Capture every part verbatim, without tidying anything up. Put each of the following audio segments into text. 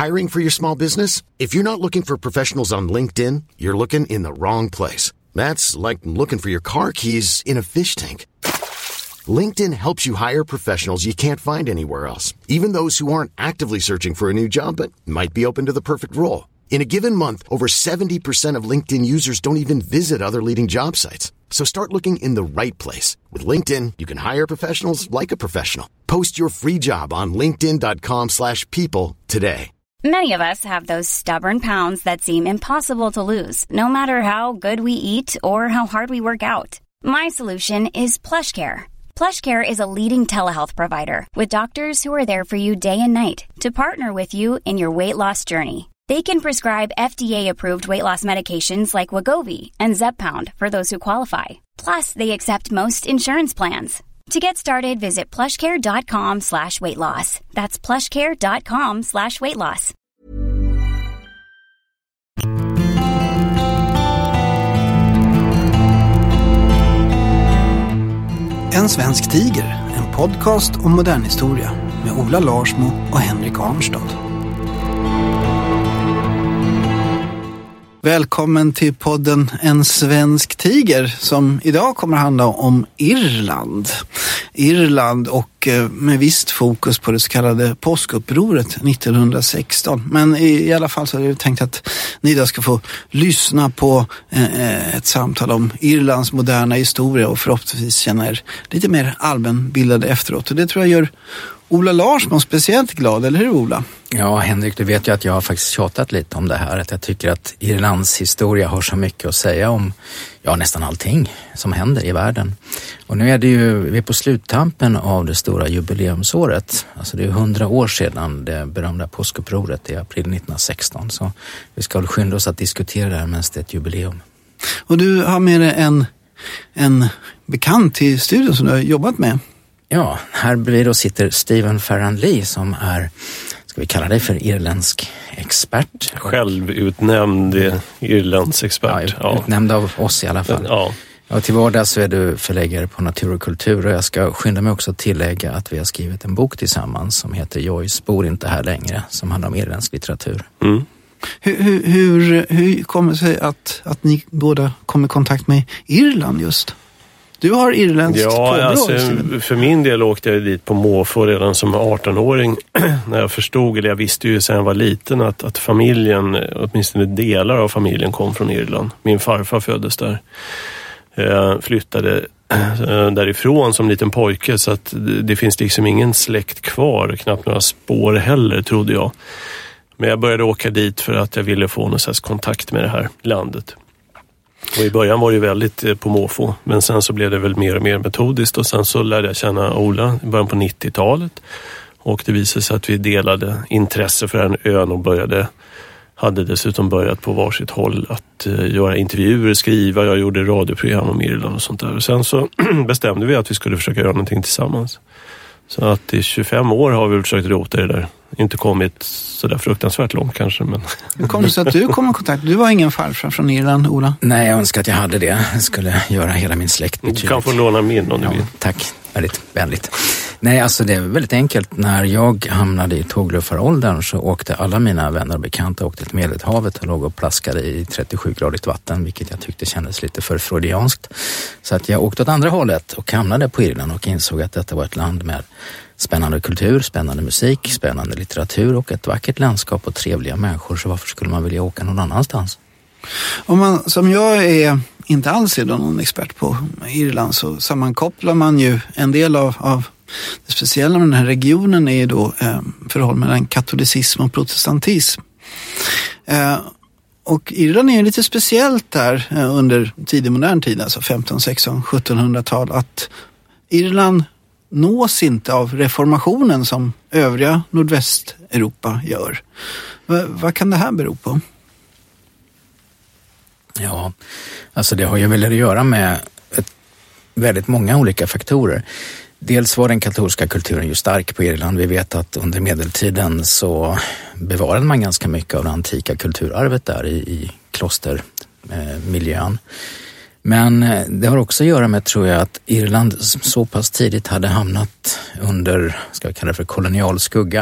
Hiring for your small business? If you're not looking for professionals on LinkedIn, you're looking in the wrong place. That's like looking for your car keys in a fish tank. LinkedIn helps you hire professionals you can't find anywhere else, even those who aren't actively searching for a new job but might be open to the perfect role. In a given month, over seventy percent of LinkedIn users don't even visit other leading job sites. So start looking in the right place. With LinkedIn, you can hire professionals like a professional. Post your free job on linkedin dot com slash people today. Many of us have those stubborn pounds that seem impossible to lose, no matter how good we eat or how hard we work out. My solution is PlushCare. PlushCare is a leading telehealth provider with doctors who are there for you day and night to partner with you in your weight loss journey. They can prescribe F D A-approved weight loss medications like Wegovy and Zepbound for those who qualify. Plus, they accept most insurance plans. To get started, visit plushcare.com slash weight loss. That's plushcare.com slash weight loss. En svensk tiger, en podcast om modern historia med Ola Larsmo och Henrik Arnstad. Välkommen till podden En svensk tiger som idag kommer att handla om Irland. Irland och med visst fokus på det så kallade påskupproret nittonhundrasexton. Men i alla fall så är det tänkt att ni då ska få lyssna på ett samtal om Irlands moderna historia och förhoppningsvis känna er lite mer allmänbildade efteråt. Och det tror jag gör Ola Larsmo speciellt glad, eller hur Ola? Ja, Henrik, du vet ju att jag har faktiskt tjatat lite om det här. Att jag tycker att Irlands historia har så mycket att säga om ja, nästan allting som händer i världen. Och nu är det ju, vi är på sluttampen av det stora jubileumsåret. Alltså det är hundra år sedan det berömda påskupproret i april nittonhundrasexton. Så vi ska skynda oss att diskutera det här medan det är ett jubileum. Och du har med dig en, en bekant i studion som du har jobbat med. Ja, här bredvid då sitter Stephen Farrell-Lee som är, ska vi kalla dig för irländsk expert? Självutnämnd irländsk expert. Ja, utnämnd av oss i alla fall. Ja. Ja, till vardags så är du förläggare på Natur och kultur och jag ska skynda mig också tillägga att vi har skrivit en bok tillsammans som heter Joyce bor inte här längre, som handlar om irländsk litteratur. Mm. Hur, hur, hur, hur kommer det sig att, att ni båda kom i kontakt med Irland just? Du har irländskt ja, påbrå. Alltså, för min del åkte jag dit på måfå redan som artonåring när jag förstod, eller jag visste ju sedan jag var liten att, att familjen, åtminstone delar av familjen kom från Irland. Min farfar föddes där. Jag flyttade därifrån som liten pojke så att det, det finns liksom ingen släkt kvar, knappt några spår heller trodde jag. Men jag började åka dit för att jag ville få någon slags kontakt med det här landet. Och i början var det ju väldigt på måfå, men sen så blev det väl mer och mer metodiskt och sen så lärde jag känna Ola i början på nittiotalet och det visade sig att vi delade intresse för den ön och började, hade dessutom börjat på varsitt håll att uh, göra intervjuer, skriva, jag gjorde radioprogram om Irland och sånt där och sen så bestämde vi att vi skulle försöka göra någonting tillsammans. Så att i tjugofem år har vi försökt rota det där. Inte kommit så där fruktansvärt långt kanske. Men... Hur kom det så att du kom i kontakt? Du var ingen farfar från Irland, Ola? Nej, jag önskar att jag hade det. Jag skulle göra hela min släkt betydligt. Du kan få låna min om du ja, vill. Tack, väldigt vänligt. Nej, alltså det är väldigt enkelt. När jag hamnade i tågluffaråldern så åkte alla mina vänner och bekanta åkte till Medelhavet och låg och plaskade i trettiosju-gradigt vatten, vilket jag tyckte kändes lite för freudianskt. Så att jag åkte åt andra hållet och hamnade på Irland och insåg att detta var ett land med spännande kultur, spännande musik, spännande litteratur och ett vackert landskap och trevliga människor. Så varför skulle man vilja åka någon annanstans? Om man, som jag är inte alls är någon expert på Irland, så sammankopplar man ju en del av, av det speciella med den här regionen är ju då eh, förhåll mellan katolicism och protestantism. Eh, och Irland är ju lite speciellt där eh, under tidig modern tid, alltså femton-, sexton-, sjuttonhundratal, att Irland nås inte av reformationen som övriga Nordvästeuropa gör. V- vad kan det här bero på? Ja, alltså det har ju väl att göra med ett, väldigt många olika faktorer. Dels var den katolska kulturen ju stark på Irland. Vi vet att under medeltiden så bevarade man ganska mycket av det antika kulturarvet där i, i klostermiljön. Men det har också att göra med, tror jag, att Irland så pass tidigt hade hamnat under, ska vi kalla det för kolonial skugga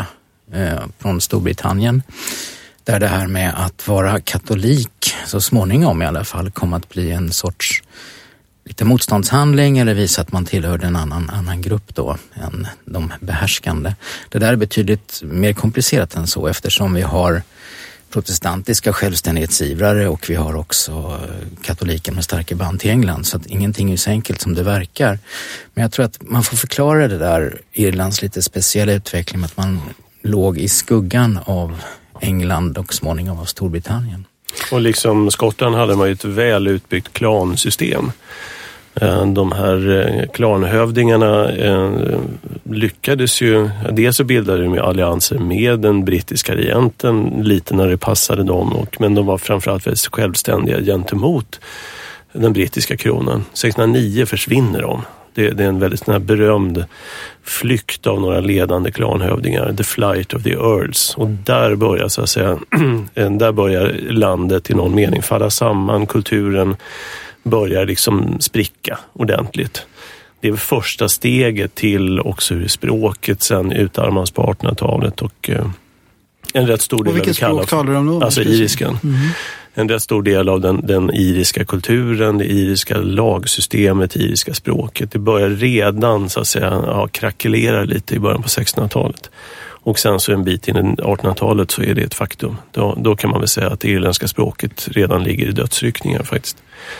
eh, från Storbritannien. Där det här med att vara katolik så småningom i alla fall kom att bli en sorts lite motståndshandling eller visa att man tillhörde en annan, annan grupp då än de behärskande. Det där är betydligt mer komplicerat än så eftersom vi har protestantiska självständighetsivrare och vi har också katoliker med starka band till England, så att ingenting är så enkelt som det verkar. Men jag tror att man får förklara det där Irlands lite speciella utveckling med att man låg i skuggan av England och småningom av Storbritannien. Och liksom Skottland hade man ju ett väl utbyggt klansystem. De här klanhövdingarna lyckades ju, dels så bildade de allianser med den brittiska regenten lite när det passade dem, och, men de var framförallt väldigt självständiga gentemot den brittiska kronan. sextonhundranio försvinner de. Det, det är en väldigt sån här berömd flykt av några ledande klanhövdingar, the flight of the earls, och där börjar så att säga där börjar landet i någon mening falla samman, kulturen börjar liksom spricka ordentligt. Det är första steget till också hur språket sen utarmas på artonhundratalet, och eh, en rätt stor del och vilket språk talar du om då? Alltså iriskan. Mm-hmm. En rätt stor del av den, den iriska kulturen, det iriska lagsystemet, det iriska språket. Det börjar redan så att säga ja, krackelera lite i början på sextonhundratalet. Och sen så en bit in i artonhundratalet så är det ett faktum. Då, då kan man väl säga att det irländska språket redan ligger i dödsryckningar faktiskt.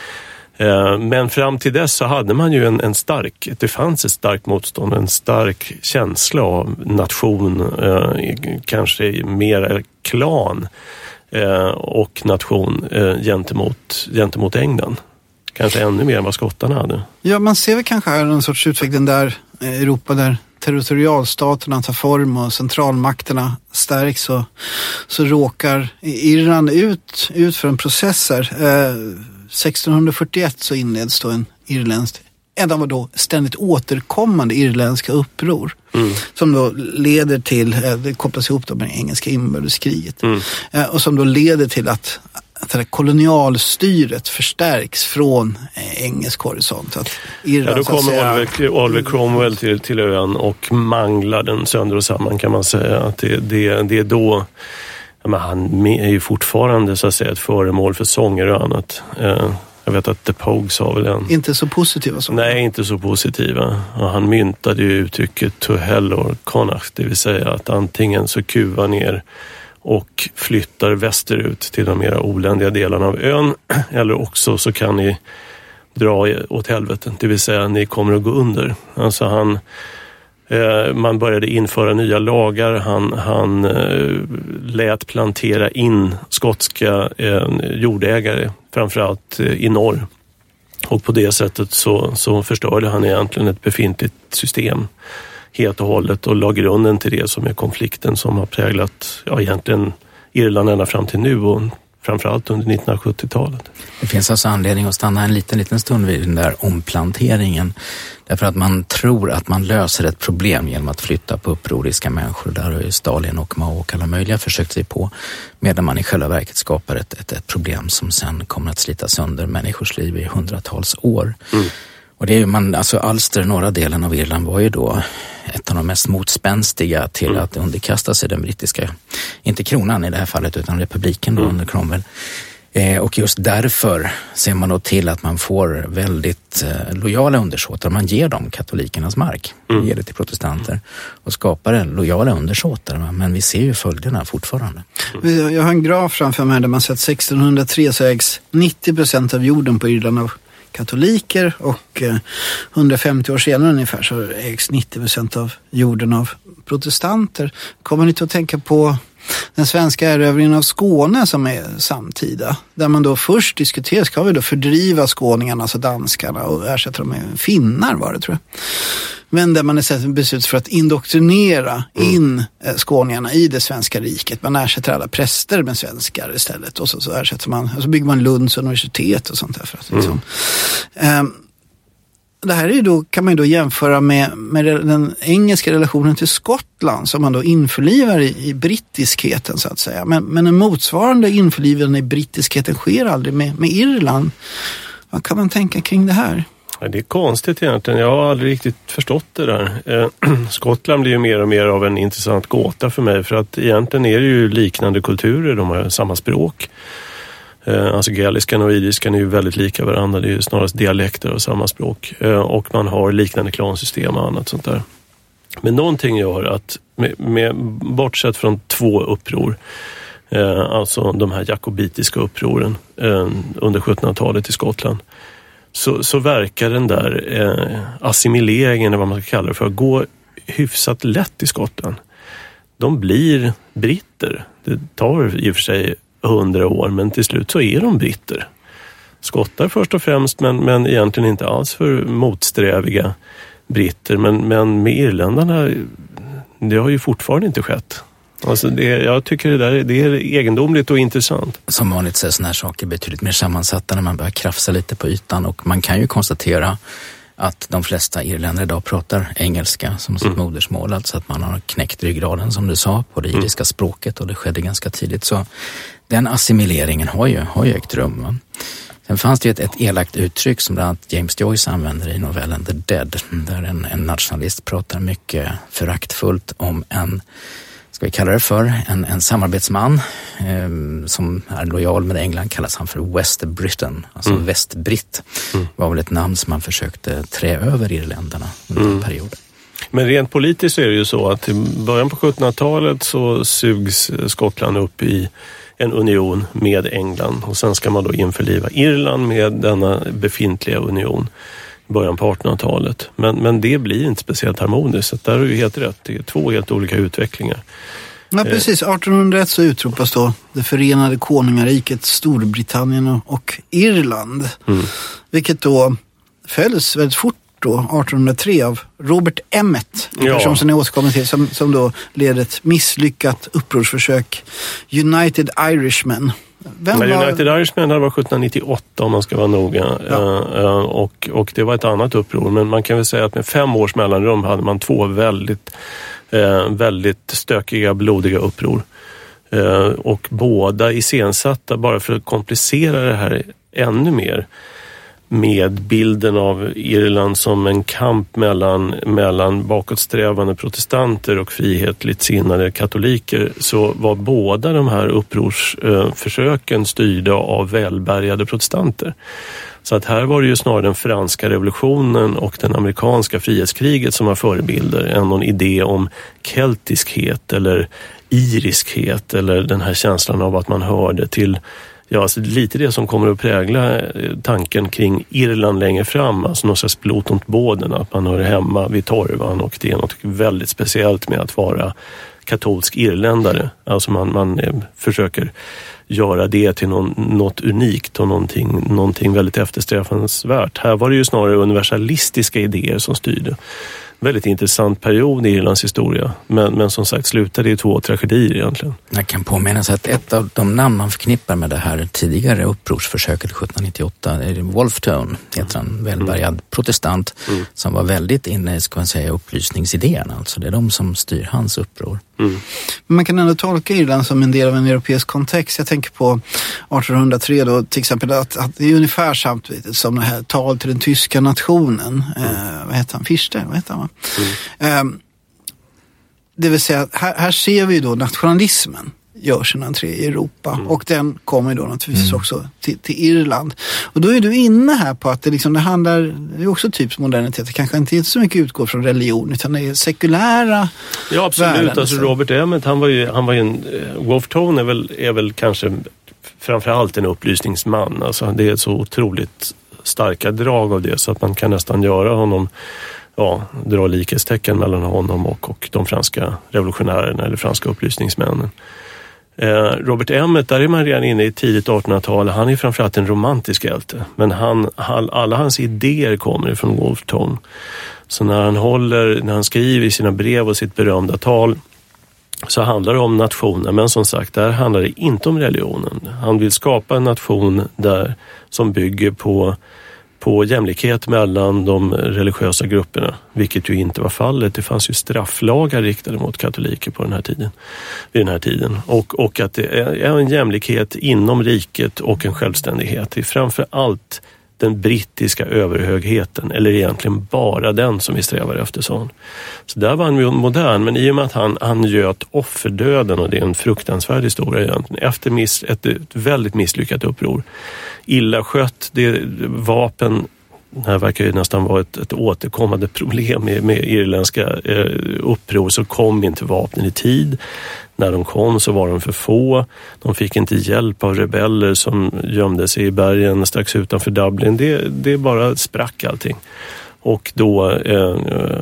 Men fram till dess så hade man ju en, en stark, det fanns ett starkt motstånd, en stark känsla av nation, eh, kanske mer klan eh, och nation eh, gentemot, gentemot England. Kanske ännu mer än vad skottarna hade. Ja, man ser väl kanske här en sorts utveckling där Europa där territorialstaterna tar form och centralmakterna stärks, och så råkar Irland ut, ut för en process här. Eh, sextonhundrafyrtioett så inleds då en irländsk, ändå var då ständigt återkommande irländska uppror mm. som då leder till, det kopplas ihop då med det engelska inbördeskriget mm. och som då leder till att, att det kolonialstyret förstärks från engelsk horisont. Att Irland, ja, då kommer säga, Oliver, Oliver Cromwell till, till ön och manglar den sönder och samman, kan man säga. Att det, det, det är då ja, men han är ju fortfarande så att säga ett föremål för sånger och annat. Eh, jag vet att The Pogues sa väl en... Inte så positiva sånger. Nej, inte så positiva. Och han myntade ju uttrycket to hell or Connacht, det vill säga att antingen så kuvar ner och flyttar västerut till de mera oländiga delarna av ön, eller också så kan ni dra åt helvete, det vill säga ni kommer att gå under. Alltså han... Man började införa nya lagar, han, han lät plantera in skotska jordägare, framförallt i norr. Och på det sättet så, så förstörde han egentligen ett befintligt system helt och hållet och la grunden till det som är konflikten som har präglat ja, egentligen Irland ända fram till nu och framförallt under nittonhundrasjuttiotalet. Det finns alltså anledning att stanna en liten, liten stund vid den där omplanteringen. Därför att man tror att man löser ett problem genom att flytta på upproriska människor. Där har ju Stalin och Mao och alla möjliga försökt sig på. Medan man i själva verket skapar ett, ett, ett problem som sen kommer att slita sönder människors liv i hundratals år. Mm. Och det är ju man, alltså Ulster, norra delen av Irland, var ju då ett av de mest motspänstiga till mm. att underkasta sig den brittiska, inte kronan i det här fallet utan republiken då mm. under Cromwell. Eh, och just därför ser man då till att man får väldigt eh, lojala undersåtar. Man ger dem katolikernas mark, mm. ger det till protestanter och skapar en lojala undersåtar. Men vi ser ju följderna fortfarande. Mm. Jag har en graf framför mig där man sett sextonhundratre så ägs nittio procent av jorden på Irland av katoliker och eh, hundrafemtio år senare ungefär så ägs nittio procent av jorden av protestanter. Kommer ni att tänka på den svenska erövringen av Skåne som är samtida, där man då först diskuterar, ska vi då fördriva skåningarna, alltså danskarna, och ersätta dem med finnar var det tror jag. Men där man är sett beslut för att indoktrinera mm. in skåningarna i det svenska riket. Man ersätter alla präster med svenskar istället och så, så ersätter man, och så bygger man Lunds universitet och sånt där för att liksom. Mm. Um, Det här är ju då, kan man ju då jämföra med, med den engelska relationen till Skottland som man då införlivar i, i brittiskheten så att säga. Men, men en motsvarande införlivande i brittiskheten sker aldrig med, med Irland. Vad kan man tänka kring det här? Ja, det är konstigt egentligen. Jag har aldrig riktigt förstått det där. Eh, Skottland blir ju mer och mer av en intressant gåta för mig. För att egentligen är det ju liknande kulturer. De har samma språk. Eh, alltså gaeliskan och iriskan är ju väldigt lika varandra. Det är ju snarast dialekter av samma språk. Eh, och man har liknande klansystem och annat sånt där. Men någonting gör att, med, med, bortsett från två uppror, eh, alltså de här jakobitiska upproren eh, under sjuttonhundratalet i Skottland, så, så verkar den där eh, assimileringen, eller vad man ska kalla det för, gå hyfsat lätt i Skottland. De blir britter. Det tar i och för sig hundra år, men till slut så är de britter. Skottar först och främst, men, men egentligen inte alls för motsträviga britter. Men, men med irländarna, det har ju fortfarande inte skett. Alltså det, jag tycker det, där, det är egendomligt och intressant. Som vanligt så är sådana här saker betydligt mer sammansatta när man börjar krafsa lite på ytan. Och man kan ju konstatera att de flesta irländare idag pratar engelska som sitt mm. modersmål. Alltså att man har knäckt ryggraden, som du sa, på det iriska mm. språket, och det skedde ganska tidigt. Så den assimileringen har ju, har ju ägt rum. Va? Sen fanns det ju ett, ett elakt uttryck som bland annat James Joyce använder i novellen The Dead, där en, en nationalist pratar mycket föraktfullt om en, ska vi kalla det för, en, en samarbetsman eh, som är lojal med England, kallas han för West Britain, alltså mm. västbritt. Mm. var väl ett namn som man försökte trä över irländarna under mm. den perioden. Men rent politiskt är det ju så att i början på sjuttonhundratalet så sugs Skottland upp i en union med England, och sen ska man då införliva Irland med denna befintliga union i början på artonhundratalet. Men, men det blir inte speciellt harmoniskt, så där är ju helt rätt. Det är två helt olika utvecklingar. Ja, precis. artonhundraett så utropas då det förenade konungariket Storbritannien och Irland. Mm. Vilket då följs väldigt fort då, artonhundratre, av Robert Emmet, en person som ni återkommer till, som, som då leder ett misslyckat upprorsförsök, United Irishmen. Vem var... United Irishmen var sjuttonhundranittioåtta om man ska vara noga, ja. uh, och, och det var ett annat uppror, men man kan väl säga att med fem års mellanrum hade man två väldigt, uh, väldigt stökiga, blodiga uppror. Uh, och båda iscensatta, bara för att komplicera det här ännu mer, med bilden av Irland som en kamp mellan, mellan bakåtsträvande protestanter och frihetligt sinnade katoliker, så var båda de här upprorsförsöken styrda av välbärgade protestanter. Så att här var det ju snarare den franska revolutionen och den amerikanska frihetskriget som var förebilder än någon idé om keltiskhet eller iriskhet, eller den här känslan av att man hörde till, ja, alltså lite det som kommer att prägla tanken kring Irland längre fram, alltså någon slags blot ont båden, att man hör hemma vid torvan, och det är något väldigt speciellt med att vara katolsk irländare. Alltså man, man eh, försöker göra det till någon, något unikt och någonting, någonting väldigt eftersträvansvärt. Här var det ju snarare universalistiska idéer som styrde. Väldigt intressant period i Irlands historia. Men, men som sagt slutade i två tragedier egentligen. Jag kan påminna sig att ett av de namn man förknippar med det här tidigare upprorsförsöket sjuttonhundranittioåtta är Wolfe Tone, heter han, välbärgad mm. protestant mm. som var väldigt inne i, ska man säga, upplysningsidén. Alltså det är de som styr hans uppror. Mm. Men man kan ändå tolka Irland som en del av en europeisk kontext. Jag tänker på artonhundratre då, till exempel, att, att det är ungefär samtidigt som det här tal till den tyska nationen. Mm. Eh, vad heter han? Fichte? Vad heter han? Mm. Eh, det vill säga, här, här ser vi då nationalismen gör sin entré i Europa. Mm. Och den kommer då naturligtvis mm. också till, till Irland. Och då är du inne här på att det, liksom, det handlar, det är också typ modernitet. Det kanske inte så mycket utgår från religion, utan det är sekulära. Ja, absolut. Världen, alltså Robert Emmet, han var ju, han var ju en, Wolfe Tone är väl, är väl kanske framförallt en upplysningsman. Alltså det är så otroligt starka drag av det, så att man kan nästan göra honom, ja, dra likhetstecken mellan honom och, och de franska revolutionärerna eller franska upplysningsmännen. Eh, Robert Emmet, där är man redan inne i tidigt artonhundratal. Han är framförallt en romantisk hjälte, men han, han, alla hans idéer kommer från Wolfe Tone. Så när han håller, när han skriver i sina brev och sitt berömda tal, så handlar det om nationen, men som sagt, där handlar det inte om religionen. Han vill skapa en nation där som bygger på på jämlikhet mellan de religiösa grupperna, vilket ju inte var fallet. Det fanns ju strafflagar riktade mot katoliker på den här tiden, vid den här tiden. Och, och att det är en jämlikhet inom riket och en självständighet. Det är framför allt den brittiska överhögheten, eller egentligen bara den som vi strävar efter, sa han. Så där var han ju modern, men i och med att han, han göt offerdöden, och det är en fruktansvärd historia egentligen, efter miss, ett, ett väldigt misslyckat uppror. Illa skött, det vapen, det här verkar ju nästan vara ett, ett återkommande problem med, med irländska eh, uppror, så kom inte vapnen i tid. När de kom så var de för få. De fick inte hjälp av rebeller som gömde sig i bergen strax utanför Dublin. Det, det bara sprack allting. Och då eh,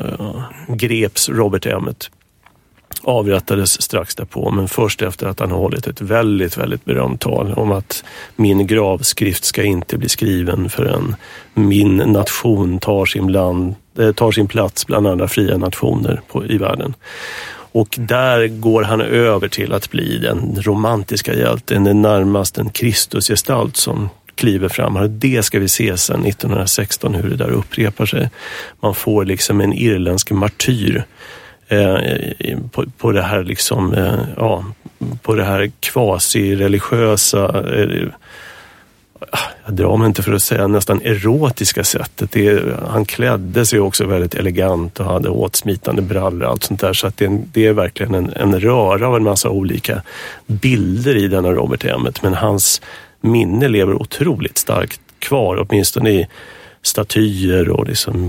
greps Robert Emmet. Avrättades strax därpå, men först efter att han har hållit ett väldigt, väldigt berömt tal om att min gravskrift ska inte bli skriven förrän min nation tar sin, bland, tar sin plats bland andra fria nationer på, i världen. Och där går han över till att bli den romantiska hjälten, den närmast en Kristusgestalt som kliver fram. Och det ska vi se sedan nittonhundrasexton, hur det där upprepar sig. Man får liksom en irländsk martyr eh, på, på det här liksom, eh, ja, på det här quasi-religiösa, eh, jag drar mig inte för att säga nästan erotiska sättet. Det är, han klädde sig också väldigt elegant och hade åtsmitande brallor och allt sånt där. Så att det, är, det är verkligen en, en röra av en massa olika bilder i denna Robert Emmet. Men hans minne lever otroligt starkt kvar, åtminstone i statyer och liksom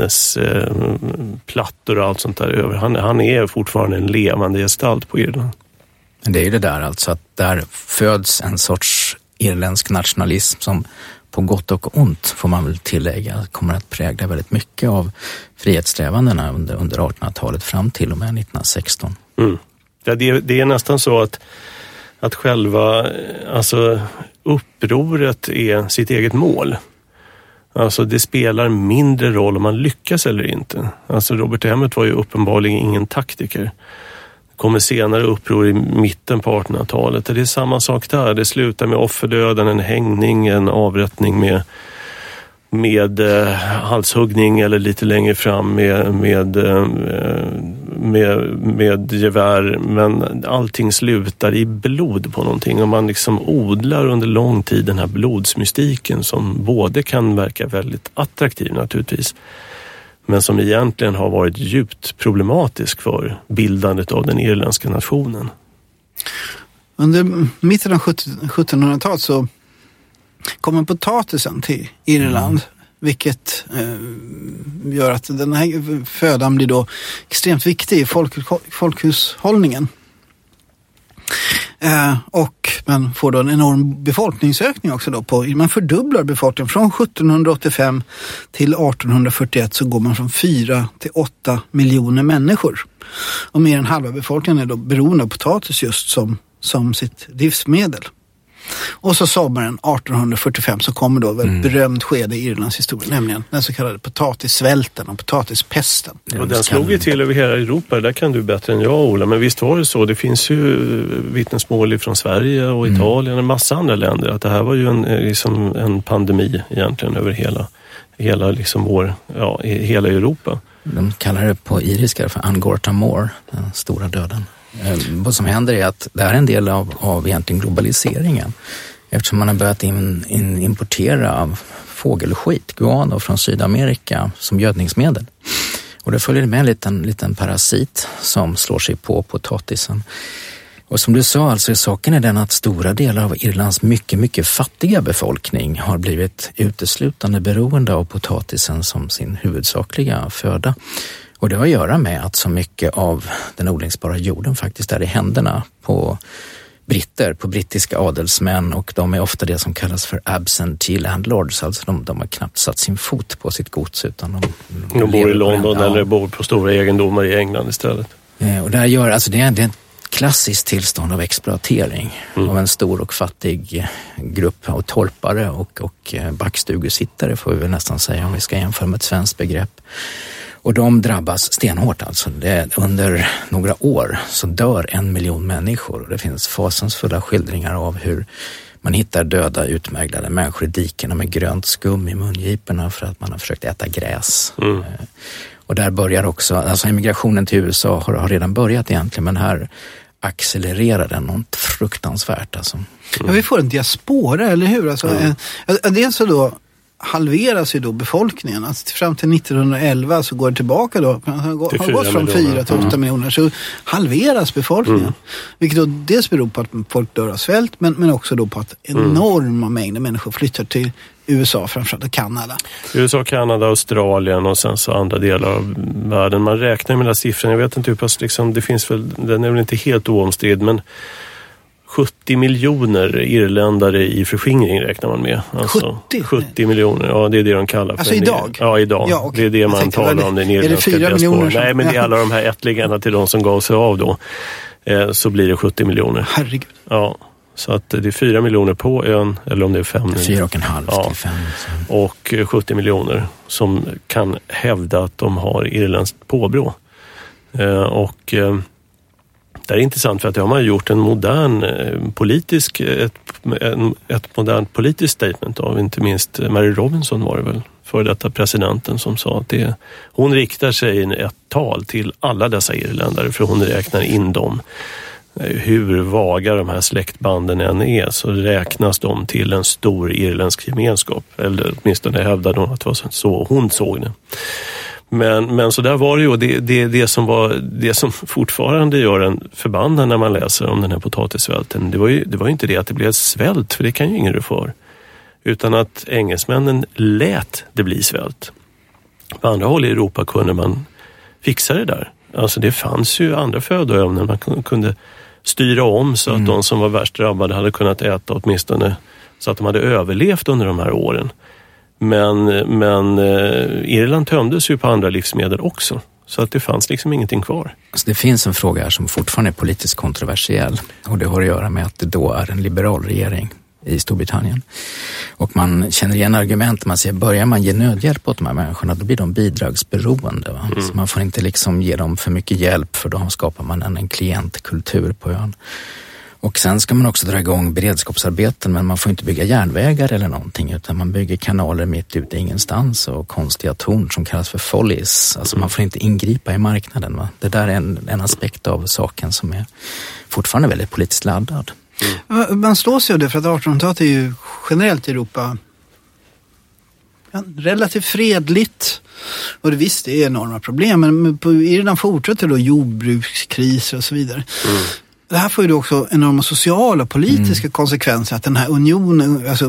minnesplattor och allt sånt där över. Han, han är fortfarande en levande gestalt på Irland. Det är ju det där alltså, att där föds en sorts irländsk nationalism som på gott och ont, får man väl tillägga, kommer att prägla väldigt mycket av frihetssträvandena under, under artonhundratalet fram till och med nittonhundrasexton. Mm. Ja, det, det är nästan så att, att själva alltså, upproret är sitt eget mål. Alltså det spelar mindre roll om man lyckas eller inte. Alltså Robert Emmet var ju uppenbarligen ingen taktiker. Kommer senare uppror i mitten på artonhundratalet. Det är samma sak där. Det slutar med offerdöden, en hängning, en avrättning med, med eh, halshuggning, eller lite längre fram med, med, eh, med, med gevär. Men allting slutar i blod på någonting. Och man liksom odlar under lång tid den här blodsmystiken som både kan verka väldigt attraktiv naturligtvis, men som egentligen har varit djupt problematisk för bildandet av den irländska nationen. Under mitten av sjuttonhundratalet så kommer potatisen till Irland, mm. vilket eh, gör att den här födan blir då extremt viktig i folk, folkhushållningen. Eh, och man får då en enorm befolkningsökning också då på, man fördubblar befolkningen från sjuttonhundraåttiofem till artonhundrafyrtioett, så går man från fyra till åtta miljoner människor. Och mer än halva befolkningen är då beroende av potatis just som, som sitt livsmedel. Och så sommaren artonhundrafyrtiofem så kommer då ett mm. berömt skede i Irlands historia, nämligen den så kallade potatissvälten och potatispesten. Och den slog ju till över hela Europa, där kan du bättre än jag, Ola, men visst var det så, det finns ju vittnesmål från Sverige och Italien och en massa andra länder, att det här var ju en, liksom en pandemi egentligen över hela, hela liksom vår, ja, hela Europa. De kallar det på iriska för Angorta Moor, den stora döden. Vad som händer är att det här är en del av, av egentligen globaliseringen, eftersom man har börjat in, in, importera fågelskit, guano från Sydamerika som gödningsmedel. Och det följer med en liten, liten parasit som slår sig på potatisen. Och som du sa, alltså saken är den att stora delar av Irlands mycket, mycket fattiga befolkning har blivit uteslutande beroende av potatisen som sin huvudsakliga föda. Och det har att göra med att så mycket av den odlingsbara jorden faktiskt är i händerna på britter, på brittiska adelsmän, och de är ofta det som kallas för absentee landlords, alltså de, de har knappt satt sin fot på sitt gods utan de, de, de bor i London eller bor på stora egendomar i England istället. Och det här gör, alltså det är, det är ett klassiskt tillstånd av exploatering mm. av en stor och fattig grupp av torpare och, och backstugusittare, får vi väl nästan säga om vi ska jämföra med ett svenskt begrepp. Och de drabbas stenhårt alltså. Det, under några år så dör en miljon människor. Och det finns fasansfulla skildringar av hur man hittar döda, utmärglade människor i dikerna med grönt skum i mungiporna för att man har försökt äta gräs. Mm. Och där börjar också, alltså immigrationen till U S A har, har redan börjat egentligen, men här accelererar den något fruktansvärt alltså. Mm. Ja, vi får en diaspora, eller hur? Alltså, mm. eh, dels så då halveras ju då befolkningen. Alltså fram till nittonhundraelva så går det tillbaka då. Har gått från fyra till åtta miljoner så halveras befolkningen. Mm. Vilket då dels beror på att folk dör av svält men, men också då på att enorma mm. mängder människor flyttar till U S A, framförallt Kanada. U S A, Kanada, Australien och sen så andra delar av världen. Man räknar med den siffran. Jag vet inte hur pass liksom, det finns väl, den är väl inte helt oomstridd men sjuttio miljoner irländare i förskingring räknar man med. Alltså, sjuttio? sjuttio miljoner, ja det är det de kallar för. Alltså idag? Ja, idag. Ja, okay. Det är det man talar det, om, den irländska diasporan. Nej, men det är alla de här ättlingarna till de som gav sig av då. Eh, så blir det sjuttio miljoner. Herregud. Ja, så att det är fyra miljoner på ön, eller om det är fem. Fyra och en halv ja. till fem. Så. Och sjuttio miljoner som kan hävda att de har irländskt påbrå. Eh, och... Eh, Det är intressant för att det har man gjort en modern politisk, ett, en, ett modernt politiskt statement av, inte minst Mary Robinson var det väl, för detta presidenten som sa att det, hon riktar sig i ett tal till alla dessa irländare för hon räknar in dem. Hur vaga de här släktbanden än är så räknas de till en stor irländsk gemenskap, eller åtminstone hävdade hon att det var så hon såg det. Men, men så där var det ju, det, det, det, som var, det som fortfarande gör en förbannad när man läser om den här potatissvälten, det var ju, det var ju inte det att det blev svält, för det kan ju ingen rå för, utan att engelsmännen lät det bli svält. På andra håll i Europa kunde man fixa det där. Alltså det fanns ju andra födoämnen man kunde styra om så att mm. de som var värst drabbade hade kunnat äta åtminstone så att de hade överlevt under de här åren. Men, men eh, Irland tömdes ju på andra livsmedel också. Så att det fanns liksom ingenting kvar. Alltså det finns en fråga här som fortfarande är politiskt kontroversiell. Och det har att göra med att det då är en liberal regering i Storbritannien. Och man känner igen argument. Man säger, börjar man ge nödhjälp åt de här människorna, då blir de bidragsberoende. Va? Mm. Så man får inte liksom ge dem för mycket hjälp, för då skapar man en, en klientkultur på ön. Och sen ska man också dra igång beredskapsarbeten, men man får inte bygga järnvägar eller någonting, utan man bygger kanaler mitt ute ingenstans och konstiga torn som kallas för follies. Alltså man får inte ingripa i marknaden. Va? Det där är en, en aspekt av saken som är fortfarande väldigt politiskt laddad. Mm. Man slås ju det för att artonhundratalet är ju generellt i Europa ja, relativt fredligt. Och det visst, det är enorma problem, men på Irland fortsätter då jordbrukskriser och så vidare. Mm. Det här får ju då också enorma sociala och politiska mm. konsekvenser, att den här unionen, alltså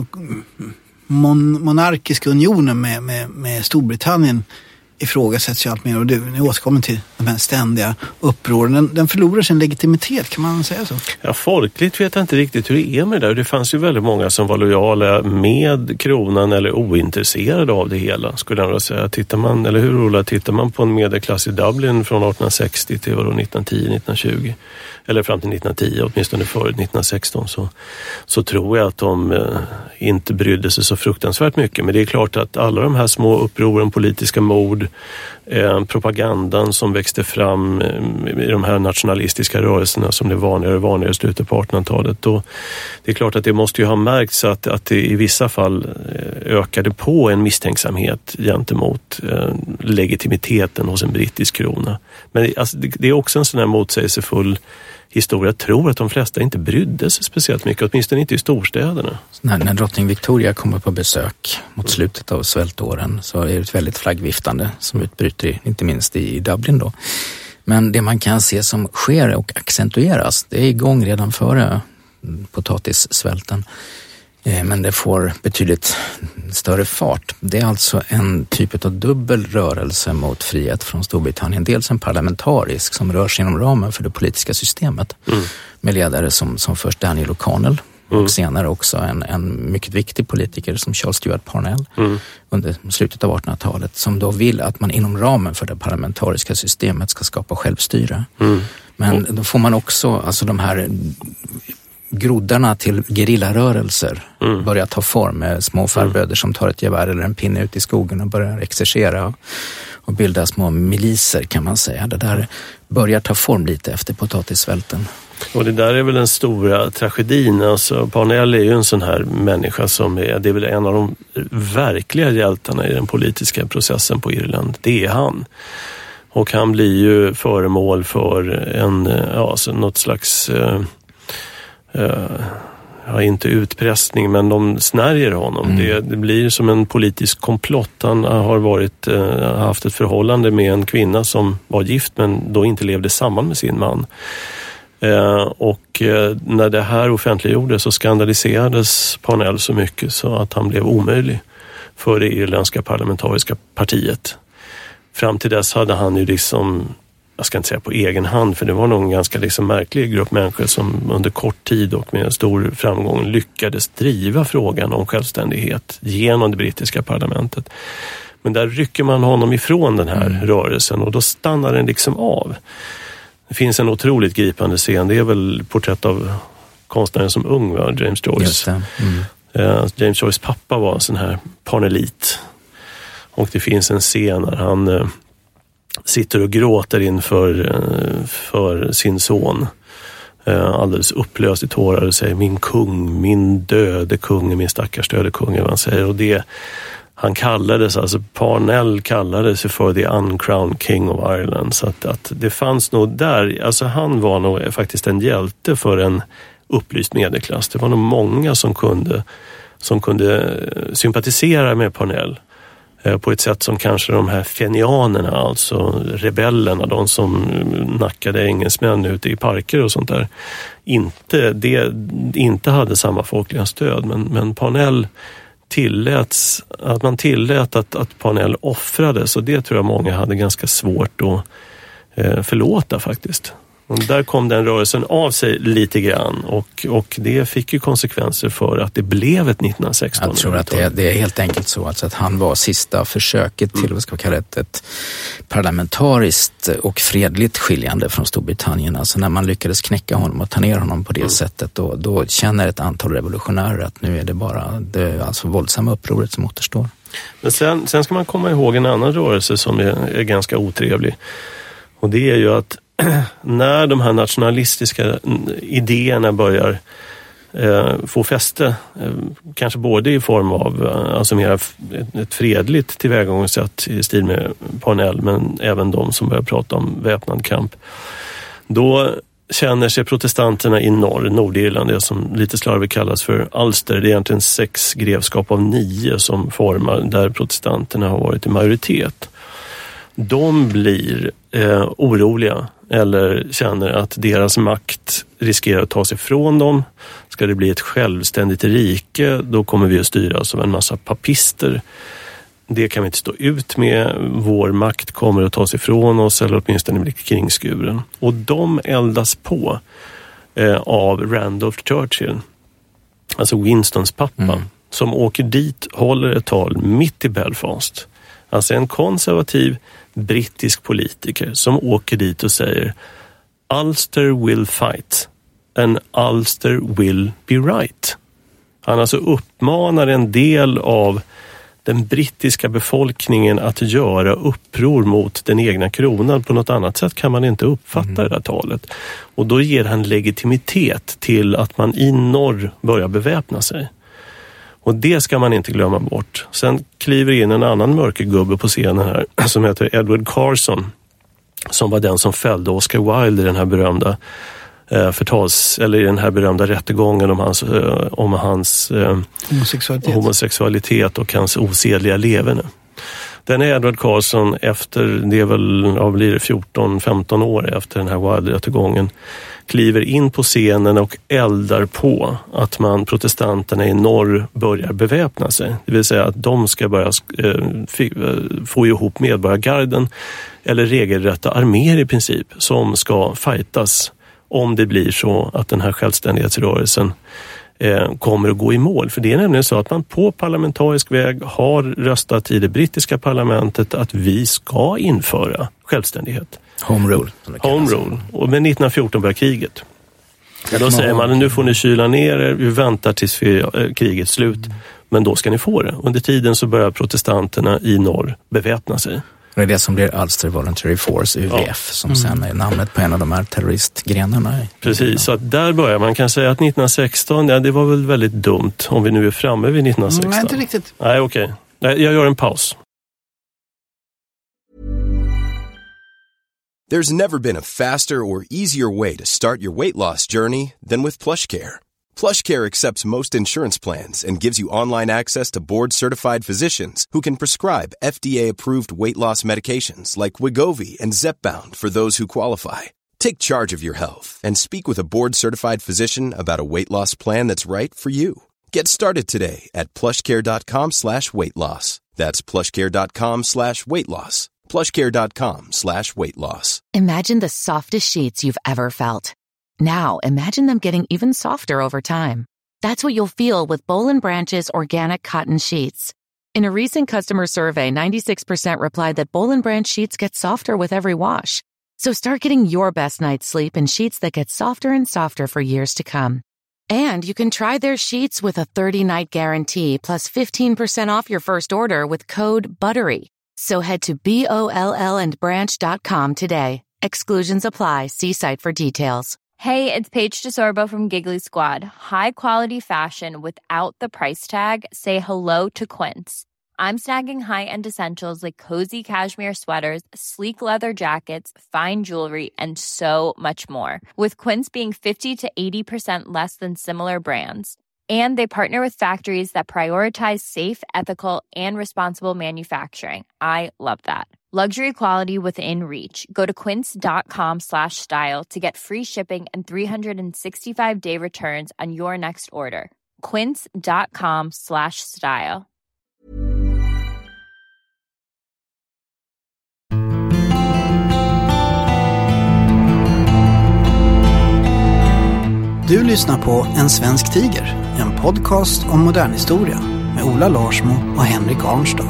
mon- monarkiska unionen med, med, med Storbritannien ifrågasätts ju allt mer, och det, ni återkommer till de här ständiga upproren. Den, den förlorar sin legitimitet, kan man säga så? Ja, folkligt vet jag inte riktigt hur det är med det där. Det fanns ju väldigt många som var lojala med kronan eller ointresserade av det hela, skulle jag säga. Tittar man, eller hur Ola, tittar man på en medelklass i Dublin från arton sextio till nittonhundratio nittonhundratjugo eller fram till nittonhundratio, åtminstone före nittonhundrasexton, så, så tror jag att de eh, inte brydde sig så fruktansvärt mycket. Men det är klart att alla de här små upproren, politiska mord, eh, propagandan som växte fram eh, i de här nationalistiska rörelserna som blev vanligare och vanligare i slutet på artonhundratalet, då, det är klart att det måste ju ha märkts att, att det i vissa fall ökade på en misstänksamhet gentemot eh, legitimiteten hos en brittisk krona. Men alltså, det, det är också en sån här motsägelsefull historia. Jag tror att de flesta inte brydde sig speciellt mycket, åtminstone inte i storstäderna. När, när drottning Victoria kommer på besök mot slutet av svältåren så är det ett väldigt flaggviftande som utbryter, inte minst i Dublin då. Men det man kan se som sker och accentueras, det är igång redan före potatissvälten. Men det får betydligt större fart. Det är alltså en typ av dubbel rörelse mot frihet från Storbritannien. Dels en parlamentarisk som rör sig inom ramen för det politiska systemet. Mm. Med ledare som, som först Daniel O'Connell mm. och senare också en, en mycket viktig politiker som Charles Stewart Parnell mm. under slutet av artonhundratalet, som då vill att man inom ramen för det parlamentariska systemet ska skapa självstyre. Mm. Men då får man också, alltså de här groddarna till gerillarörelser mm. börjar ta form med små farbröder mm. som tar ett gevär eller en pinne ut i skogen och börjar exercera och bilda små miliser, kan man säga. Det där börjar ta form lite efter potatissvälten. Och det där är väl den stora tragedin. Alltså, Parnell är ju en sån här människa som är, det är väl en av de verkliga hjältarna i den politiska processen på Irland. Det är han. Och han blir ju föremål för en, ja, alltså något slags Uh, ja, ja, inte utpressning, men de snärjer honom. Mm. Det, det blir som en politisk komplott. Han har varit, eh, haft ett förhållande med en kvinna som var gift men då inte levde samman med sin man. Eh, och eh, när det här offentliggjordes så skandaliserades Parnell så mycket så att han blev omöjlig för det irländska parlamentariska partiet. Fram till dess hade han ju liksom, jag ska inte säga på egen hand, för det var nog en ganska liksom märklig grupp människor som under kort tid och med stor framgång lyckades driva frågan om självständighet genom det brittiska parlamentet. Men där rycker man honom ifrån den här mm. rörelsen och då stannar den liksom av. Det finns en otroligt gripande scen, det är väl porträtt av konstnären som ung, va? James Joyce. Just det. Mm. Uh, James Joyce pappa var en sån här parnelit. Och det finns en scen där han uh, sitter och gråter inför uh, för sin son. Uh, alldeles upplöst i tårar och säger min kung, min döde kung, min stackars döde kung, vad han säger. Och det, han kallades, alltså Parnell kallades för the uncrowned king of Ireland. Så att, att det fanns nog där, alltså han var nog faktiskt en hjälte för en upplyst medelklass. Det var nog många som kunde, som kunde sympatisera med Parnell eh, på ett sätt som kanske de här fenianerna, alltså rebellerna, de som nackade engelsmän ute i parker och sånt där, inte, det, inte hade samma folkliga stöd. Men, men Parnell tilläts, att man tillät att, att Parnell offrades, och det tror jag många hade ganska svårt att eh, förlåta faktiskt. Och där kom den rörelsen av sig lite grann och, och det fick ju konsekvenser för att det blev ett nittonhundrasexton. Jag tror att det är, det är helt enkelt så alltså att han var sista försöket till, mm. vad ska vi kalla det, ett parlamentariskt och fredligt skiljande från Storbritannien. Alltså när man lyckades knäcka honom och ta ner honom på det mm. sättet, då, då känner ett antal revolutionärer att nu är det bara det alltså våldsamma upproret som återstår. Men sen, sen ska man komma ihåg en annan rörelse som är, är ganska otrevlig, och det är ju att när de här nationalistiska idéerna börjar eh, få fäste, eh, kanske både i form av eh, alltså mer ett, ett fredligt tillvägagångssätt i stil med Parnell, men även de som börjar prata om väpnad kamp, då känner sig protestanterna i norr, Nordirland, det som lite slarvigt kallas för Ulster. Det är egentligen sex grevskap av nio som formar där protestanterna har varit i majoritet. De blir eh, oroliga eller känner att deras makt riskerar att ta sig från dem. Ska det bli ett självständigt rike, då kommer vi att styras av en massa papister. Det kan vi inte stå ut med. Vår makt kommer att ta sig från oss, eller åtminstone bli kringskuren. Och de eldas på eh, av Randolph Churchill, alltså Winstons pappa, mm. som åker dit, håller ett tal mitt i Belfast. Alltså en konservativ brittisk politiker som åker dit och säger Ulster will fight and Ulster will be right. Han alltså uppmanar en del av den brittiska befolkningen att göra uppror mot den egna kronan. På något annat sätt kan man inte uppfatta mm. det där talet. Och då ger han legitimitet till att man i norr börjar beväpna sig. Och det ska man inte glömma bort. Sen kliver in en annan mörkergubbe på scenen här som heter Edward Carson, som var den som fällde Oscar Wilde i den här berömda eh, förtals, eller i den här berömda rättegången om hans, eh, om hans eh, homosexualitet. homosexualitet och hans osedliga leverne. Den är Edward Carson efter, det är väl av blir det fjorton femton år efter den här Wilde-rättegången, kliver in på scenen och eldar på att man, protestanterna i norr, börjar beväpna sig. Det vill säga att de ska börja eh, få ihop medborgargarden eller regelrätta arméer i princip som ska fightas om det blir så att den här självständighetsrörelsen eh, kommer att gå i mål. För det är nämligen så att man på parlamentarisk väg har röstat i det brittiska parlamentet att vi ska införa självständighet. Home rule. Home rule. Och med nittonhundrafjorton börjar kriget. Ja, då säger man, nu får ni kyla ner er, vi väntar tills vi, äh, krigets slut. Mm. Men då ska ni få det. Under tiden så börjar protestanterna i norr beväpna sig. Det är det som blir Ulster Voluntary Force, U V F, ja. som sen är namnet på en av de här terroristgrenarna. Precis, så att där börjar man kan säga att nittonhundrasexton, ja, det var väl väldigt dumt om vi nu är framme vid nittonhundrasexton. Nej, inte riktigt. Nej, okej. Okay. Jag gör en paus. There's never been a faster or easier way to start your weight loss journey than with PlushCare. PlushCare accepts most insurance plans and gives you online access to board-certified physicians who can prescribe F D A-approved weight loss medications like Wegovy and Zepbound for those who qualify. Take charge of your health and speak with a board-certified physician about a weight loss plan that's right for you. Get started today at plushcare.com slash weight loss. That's plushcare.com slash weight loss. plushcare.com slash weight loss. Imagine the softest sheets you've ever felt. Now, imagine them getting even softer over time. That's what you'll feel with Boll and Branch's organic cotton sheets. In a recent customer survey, ninety-six percent replied that Boll and Branch sheets get softer with every wash. So start getting your best night's sleep in sheets that get softer and softer for years to come. And you can try their sheets with a thirty-night guarantee plus fifteen percent off your first order with code BUTTERY. So head to B O L L and branch dot com today. Exclusions apply. See site for details. Hey, it's Paige DeSorbo from Giggly Squad. High quality fashion without the price tag. Say hello to Quince. I'm snagging high-end essentials like cozy cashmere sweaters, sleek leather jackets, fine jewelry, and so much more. With Quince being fifty to eighty percent less than similar brands. And they partner with factories that prioritize safe, ethical, and responsible manufacturing. I love that. Luxury quality within reach. Go to quince.com slash style to get free shipping and three sixty-five day returns on your next order. Quince.com slash style. Du lyssnar på En svensk tiger, en podcast om modern historia med Ola Larsmo och Henrik Arnstad.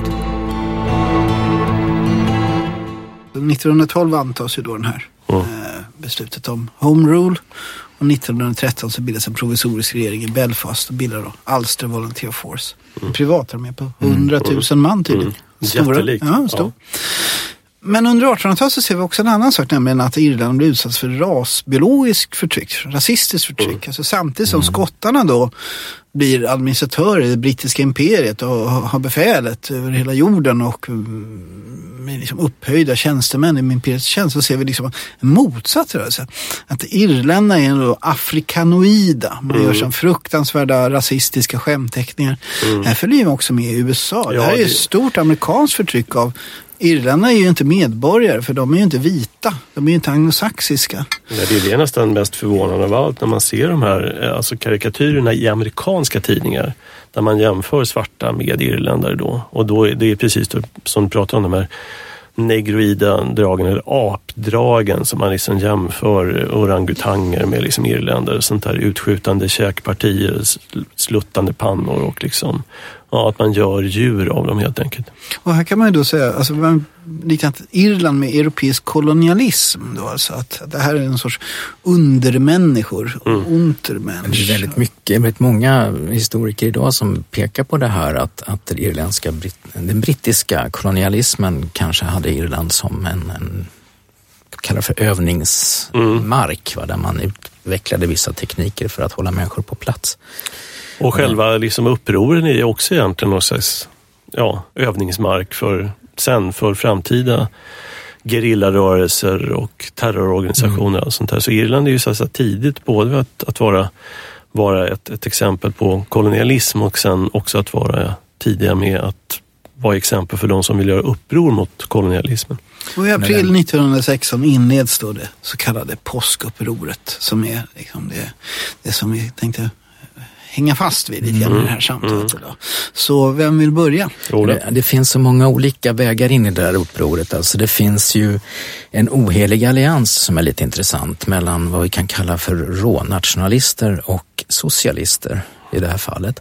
nittonhundratolv antas ju då den här mm. eh, beslutet om Home Rule, och nittonhundratretton så bildas en provisorisk regering i Belfast och bildar då Ulster Volunteer Force. Mm. Privatarmé på hundratusen man tydligen. Mm. Jättelikt. Ja, stor. Ja. Men under artonhundratalet så ser vi också en annan sak, nämligen att Irland blir utsatt för rasbiologisk förtryck, rasistiskt förtryck. Mm. Alltså samtidigt som mm. skottarna då blir administratörer i det brittiska imperiet och har befälet över hela jorden och med liksom upphöjda tjänstemän i imperiets tjänst, så ser vi liksom en motsats rörelse. Att irländarna är då afrikanoida. Man mm. gör som fruktansvärda rasistiska skämteckningar. Mm. Här följer vi också med i U S A. Ja, det här är ju ett stort amerikanskt förtryck av Irländarna är ju inte medborgare, för de är ju inte vita. De är ju inte anglosaxiska. Ja, det är det nästan mest förvånande av allt när man ser de här alltså karikatyrerna i amerikanska tidningar där man jämför svarta med irländare då. Och då är det precis som du pratar om, de här negroida dragen eller apdragen som man liksom jämför orangutanger med liksom irländare, sånt där utskjutande käkpartier, sluttande pannor och liksom ja, att man gör djur av dem helt enkelt. Och här kan man ju då säga, alltså man, likadant Irland med europeisk kolonialism då, alltså att det här är en sorts undermänniskor, mm. untermänniskor. Det är väldigt mycket, väldigt många historiker idag som pekar på det här att, att den irländska, den brittiska kolonialismen kanske hade Irland som en, en kallar för övningsmark, mm. va, där man utvecklade vissa tekniker för att hålla människor på plats. Och själva liksom upproren är också egentligen någon slags ja, övningsmark för, sen för framtida gerillarörelser och terrororganisationer och sånt där. Så Irland är ju så att säga tidigt både att, att vara, vara ett, ett exempel på kolonialism och sen också att vara tidiga med att vara exempel för de som vill göra uppror mot kolonialismen. Och i april nittonhundrasexton inleds då det så kallade påskupproret som är liksom det, det som vi tänkte hänga fast vid lite grann i det här samtalet idag. Så vem vill börja? Det, det finns så många olika vägar in i det här upproret. Alltså det finns ju en ohelig allians som är lite intressant mellan vad vi kan kalla för rånationalister och socialister i det här fallet.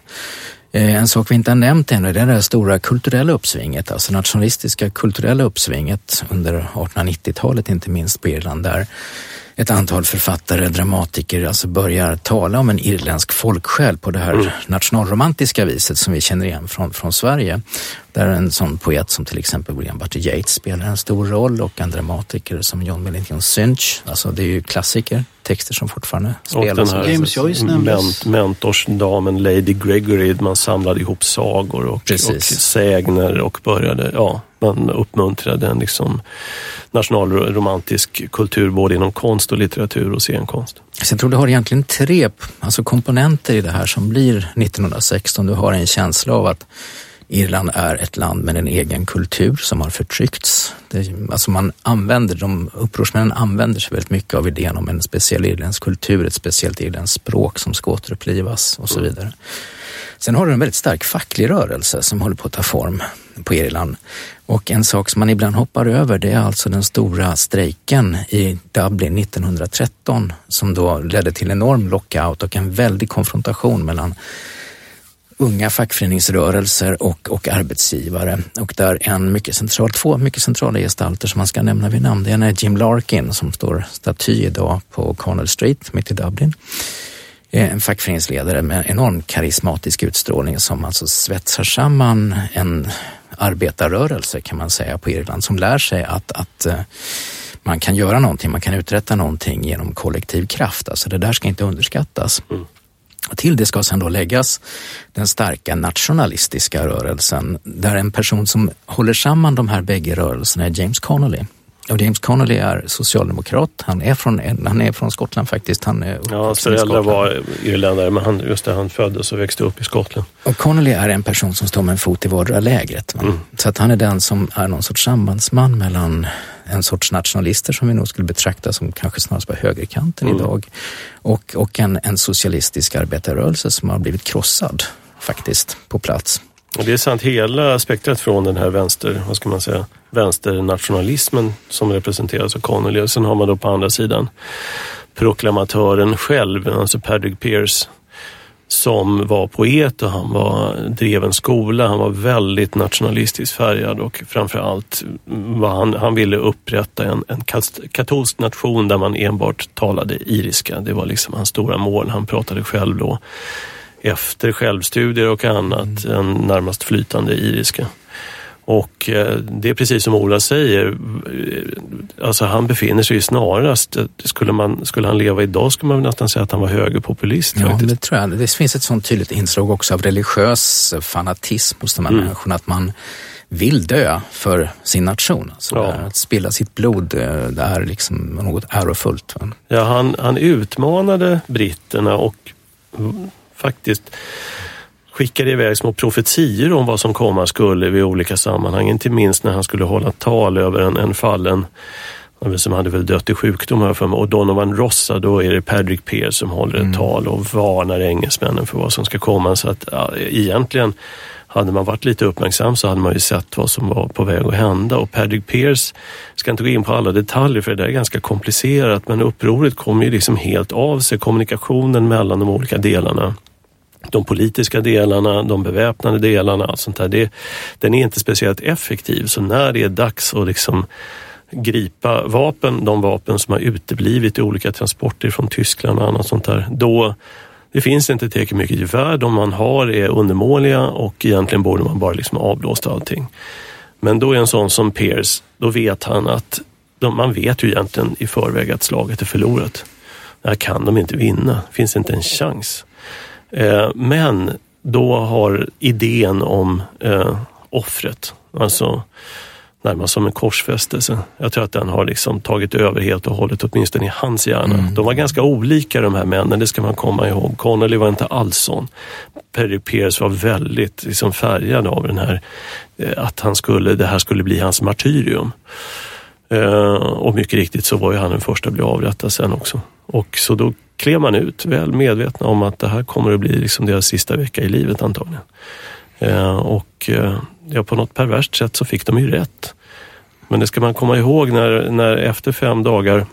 En sak vi inte har nämnt ännu är det där stora kulturella uppsvinget, alltså nationalistiska kulturella uppsvinget under artonhundranittiotalet, inte minst på Irland, där ett antal författare, dramatiker alltså börjar tala om en irländsk folksjäl på det här mm. nationalromantiska viset som vi känner igen från, från Sverige. Där en sån poet som till exempel William Butler Yeats spelar en stor roll, och en dramatiker som John Millington Synge. Alltså det är ju klassiker, texter som fortfarande spelas. Och den här James Joyce ment, mentorsdamen Lady Gregory, man samlade ihop sagor och, och sägner och började, ja, man uppmuntrade en liksom nationalromantisk kultur både inom konst och litteratur och scenkonst. Så jag tror du har egentligen tre alltså komponenter i det här som blir nittonhundrasexton. Du har en känsla av att Irland är ett land med en egen kultur som har förtryckts. Det, alltså man använder, de upprorsmännen använder sig väldigt mycket av idén om en speciell irländsk kultur, ett speciellt irländskt språk som ska återupplivas och så vidare. Sen har du en väldigt stark facklig rörelse som håller på att ta form på Irland. Och en sak som man ibland hoppar över, det är alltså den stora strejken i Dublin nittonhundratretton som då ledde till enorm lockout och en väldig konfrontation mellan unga fackföreningsrörelser och, och arbetsgivare. Och där en mycket central, två mycket centrala gestalter som man ska nämna vid namn. Det ena är Jim Larkin som står staty idag på Cornwall Street mitt i Dublin. En fackföreningsledare med enorm karismatisk utstrålning som alltså svetsar samman en arbetarrörelse kan man säga på Irland som lär sig att, att man kan göra någonting, man kan uträtta någonting genom kollektiv kraft. Alltså det där ska inte underskattas. Mm. Och till det ska sedan då läggas den starka nationalistiska rörelsen där en person som håller samman de här bägge rörelserna är James Connolly. Och James Connolly är socialdemokrat. Han är från, han är från Skottland faktiskt. Han är ja, hans föräldrar var irländare men han, just det, han föddes och växte upp i Skottland. Och Connolly är en person som står med en fot i vardera lägret. Mm. Så att han är den som är någon sorts sambandsman mellan en sorts nationalister som vi nog skulle betrakta som kanske snarast på högerkanten mm. idag och, och en, en socialistisk arbetarrörelse som har blivit krossad faktiskt på plats. Och det är sant, hela spektrat från den här vänster, vad ska man säga, vänsternationalismen som representeras av Connolly. Och sen har man då på andra sidan proklamatören själv, alltså Patrick Pearse, som var poet och han var, drev en skola. Han var väldigt nationalistiskt färgad och framförallt var han, han ville upprätta en, en katolsk nation där man enbart talade iriska. Det var liksom hans stora mål. Han pratade själv då efter självstudier och annat mm. en närmast flytande iriska. Och eh, det är precis som Ola säger, alltså han befinner sig ju snarast, skulle, man, skulle han leva idag skulle man nästan säga att han var högerpopulist. Ja, faktiskt. Det tror jag. Det finns ett sånt tydligt inslag också av religiös fanatism hos de här mm. människorna, att man vill dö för sin nation. Alltså ja. Att spilla sitt blod, det är liksom något ärofullt. Va? Ja, han, han utmanade britterna och faktiskt skickade iväg små profetier om vad som komma skulle vid olika sammanhang. Inte minst när han skulle hålla tal över en, en fallen som hade väl dött i sjukdom här för mig. Och Donovan Rossa, då är det Patrick Pearse som håller ett mm. tal och varnar engelsmännen för vad som ska komma. Så att ja, egentligen hade man varit lite uppmärksam så hade man ju sett vad som var på väg att hända. Och Patrick Pearse, ska inte gå in på alla detaljer för det där är ganska komplicerat, men upproret kom ju liksom helt av sig. Kommunikationen mellan de olika delarna, de politiska delarna, de beväpnade delarna, allt sånt där, det, den är inte speciellt effektiv. Så när det är dags att liksom gripa vapen, de vapen som har uteblivit i olika transporter från Tyskland och annat sånt där, då det finns inte tillräckligt mycket gevär. De man har är undermåliga och egentligen borde man bara liksom avblåsta allting. Men då är en sån som Pearse, då vet han att de, man vet ju egentligen i förväg att slaget är förlorat. Det här kan de inte vinna. Det finns inte en chans. Eh, men då har idén om eh, offret, alltså närmast som en korsfästelse. Jag tror att den har liksom tagit över helt och hållet, åtminstone i hans hjärna. Mm. De var ganska olika de här männen, det ska man komma ihåg. Connolly var inte alls sån. Patrick Pearse var väldigt liksom färgad av den här, att han skulle, det här skulle bli hans martyrium. Uh, och mycket riktigt så var ju han den första att bli avrättad sen också. Och så då klev man ut väl medvetna om att det här kommer att bli liksom deras sista vecka i livet antagligen. Uh, och uh, ja, på något perverst sätt så fick de ju rätt. Men det ska man komma ihåg när, när efter fem dagar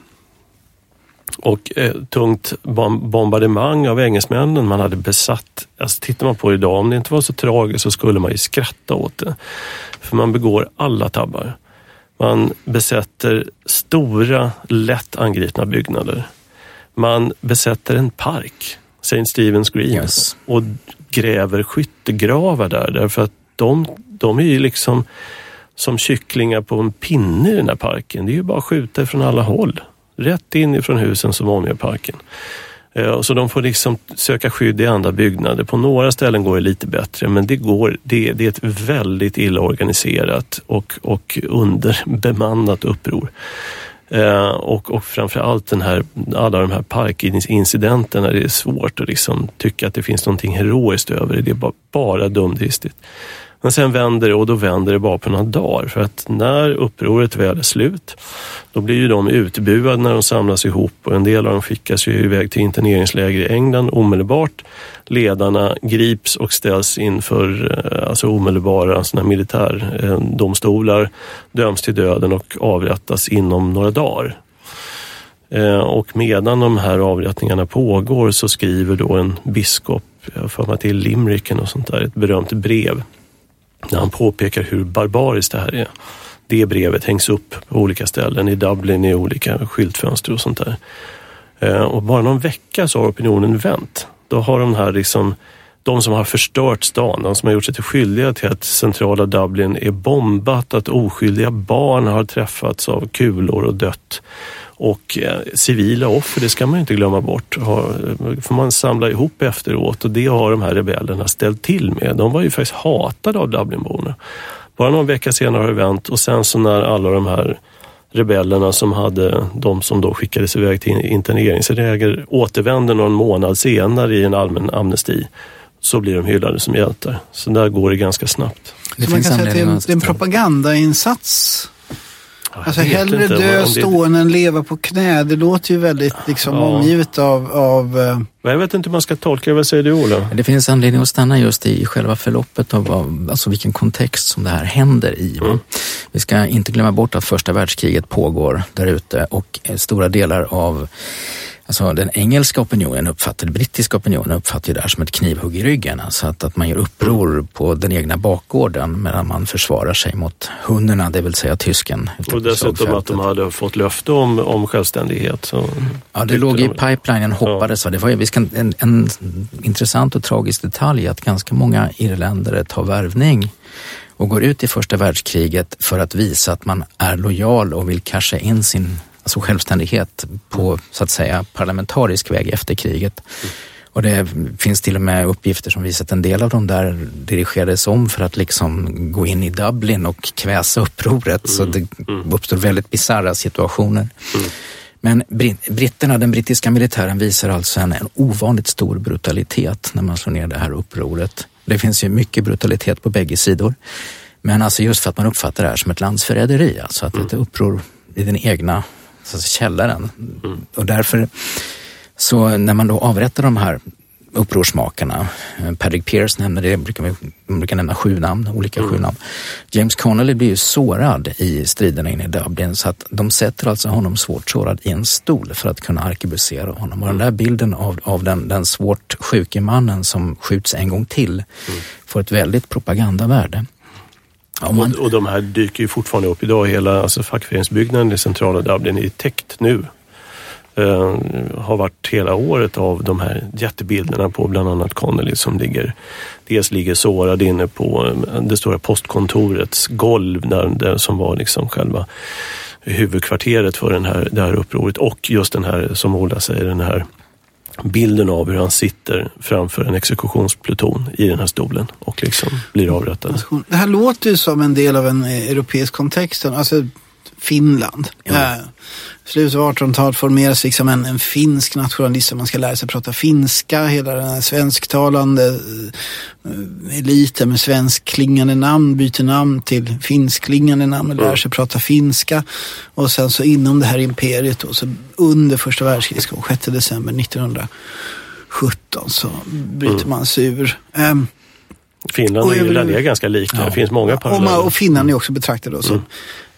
och eh, tungt bombardemang av engelsmännen man hade besatt. Alltså tittar man på det idag, om det inte var så tragiskt så skulle man ju skratta åt det. För man begår alla tabbar. Man besätter stora, lätt angripna byggnader. Man besätter en park, Saint Stephen's Green, yes. och gräver skyttegravar där. Därför att de, de är ju liksom som kycklingar på en pinne i den här parken. Det är ju bara att skjuta från alla håll. Rätt in ifrån husen som omger parken. Så de får liksom söka skydd i andra byggnader. På några ställen går det lite bättre, men det, går, det, det är ett väldigt illa organiserat och, och underbemannat uppror. Eh, och, och framförallt den här, alla de här parkincidenterna, det är svårt att liksom tycka att det finns någonting heroiskt över det. Det är bara, bara dumdristigt. Men sen vänder det, och då vänder det bara på några dagar. För att när upproret väl är slut, då blir ju de utbuade när de samlas ihop. Och en del av dem skickas ju iväg till interneringsläger i England omedelbart. Ledarna grips och ställs inför alltså omedelbara såna militärdomstolar, döms till döden och avrättas inom några dagar. Och medan de här avrättningarna pågår så skriver då en biskop, jag får mig till Limericken och sånt där, ett berömt brev när han påpekar hur barbariskt det här är. Det brevet hängs upp på olika ställen i Dublin, i olika skyltfönster och sånt där. Och bara någon vecka så har opinionen vänt. Då har de här liksom, de som har förstört stan, de som har gjort sig till skyldiga till att centrala Dublin är bombat, att oskyldiga barn har träffats av kulor och dött. Och eh, civila offer, det ska man inte glömma bort. Har, får man samla ihop efteråt, och det har de här rebellerna ställt till med. De var ju faktiskt hatade av Dublinborna. Bara någon vecka senare har det vänt, och sen så när alla de här rebellerna som hade, de som då skickades iväg till interneringsläger, återvände någon månad senare i en allmän amnesti, så blir de hyllade som hjältar. Så där går det ganska snabbt. Det så man kan säga att det är en, det är en propagandainsats. Alltså hellre dö stående än leva på knä. Det låter ju väldigt liksom ja. omgivet av... av Jag vet inte hur man ska tolka det. Vad säger du, Ola? Det finns anledning att stanna just i själva förloppet av alltså vilken kontext som det här händer i. Mm. Vi ska inte glömma bort att första världskriget pågår där ute, och stora delar av alltså den engelska opinionen uppfattar, den brittiska opinionen uppfattar det här som ett knivhugg i ryggen. Alltså att, att man gör uppror på den egna bakgården medan man försvarar sig mot hundarna, det vill säga tysken. Och dessutom att de hade fått löfte om, om självständighet. Så ja, det låg i pipelinen, hoppades. Ja. Det var ju, vi ska, en, en intressant och tragisk detalj att ganska många irländare tar värvning och går ut i första världskriget för att visa att man är lojal och vill casha in sin alltså självständighet på så att säga parlamentarisk väg efter kriget. Mm. Och det finns till och med uppgifter som visar att en del av dem där dirigerades om för att liksom gå in i Dublin och kväsa upproret. Mm. Så det uppstår väldigt bizarra situationer. Mm. Men britterna, den brittiska militären visar alltså en, en ovanligt stor brutalitet när man slår ner det här upproret. Det finns ju mycket brutalitet på bägge sidor. Men alltså just för att man uppfattar det här som ett landsförräderi, alltså att mm. ett uppror i den egna så källaren. Mm. Och därför så när man då avrättar de här upprorsmakarna, Patrick Pearse nämner det, brukar vi brukar nämna sju namn, olika mm. sju namn. James Connolly blir ju sårad i striderna inne i Dublin, så att de sätter alltså honom svårt sårad i en stol för att kunna arkebusera honom. Och den där bilden av, av den, den svårt sjuke mannen som skjuts en gång till mm. får ett väldigt propagandavärde. Man... Och, och de här dyker ju fortfarande upp idag. Hela alltså, fackföreningsbyggnaden i centrala Dublin är täckt nu. Uh, har varit hela året av de här jättebilderna på bland annat Connolly som ligger, dels ligger sårad inne på uh, det stora postkontorets golv där, där som var liksom själva huvudkvarteret för den här, det här upproret, och just den här, som Ola säger, den här bilden av hur han sitter framför en exekutionspluton i den här stolen och liksom blir avrättad. Det här låter ju som en del av en europeisk kontext, alltså Finland. Ja. Äh, slutet av artonhundratalet formeras liksom en, en finsk nationalist, man ska lära sig prata finska, hela den här svensktalande äh, eliten med svenskklingande namn byter namn till finskklingande namn och lär mm. sig prata finska, och sen så inom det här imperiet då, så under första världskriget, sjätte december nittonhundrasjutton, så bryter mm. man sig ur. Ähm, Finland och Irland är ganska lika, ja. Det finns många paralleller. Och, och Finland är också betraktade då som mm.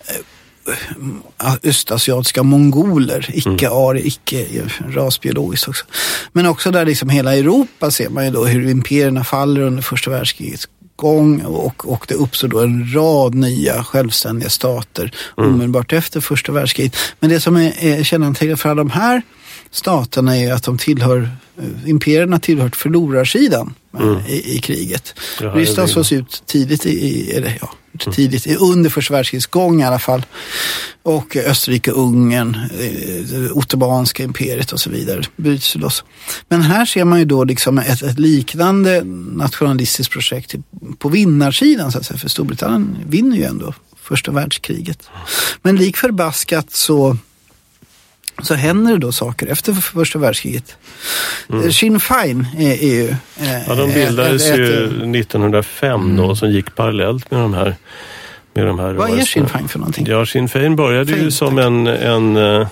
östasiatiska mongoler, icke-ari, icke rasbiologiskt också. Men också där liksom hela Europa ser man ju då hur imperierna faller under första världskrigets gång, och, och det uppstår då en rad nya självständiga stater mm. omedelbart efter första världskriget. Men det som är, är kännetecknande för alla de här staterna är att de tillhör, imperierna tillhört förlorarsidan mm. i, i kriget. Ja, Ryssland sågs ut tidigt i, eller ja, tidigt i, under första världskrigets gång i alla fall. Och Österrike, Ungern, eh, Ottomanska imperiet och så vidare bryts loss. Men här ser man ju då liksom ett, ett liknande nationalistiskt projekt på vinnarsidan så att säga, för Storbritannien vinner ju ändå första världskriget. Men lik förbaskat så så händer det då saker efter första världskriget. Mm. Sinn Féin är, är ju... Eh, ja, de bildades ett, ju ett, nittonhundrafem mm. då, som gick parallellt med de här... Med de här vad är Sinn Féin för någonting? Ja, Sinn Féin började Féin, ju som tack. en... en eh,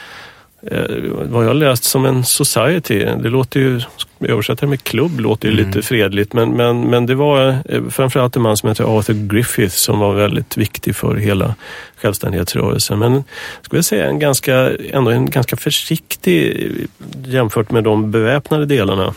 vad jag läst som en society. Det låter ju... Översätta med klubb låter ju mm. lite fredligt, men, men, men det var framförallt en man som heter Arthur Griffith som var väldigt viktig för hela självständighetsrörelsen. Men skulle jag säga en ganska, ändå en ganska försiktig jämfört med de beväpnade delarna.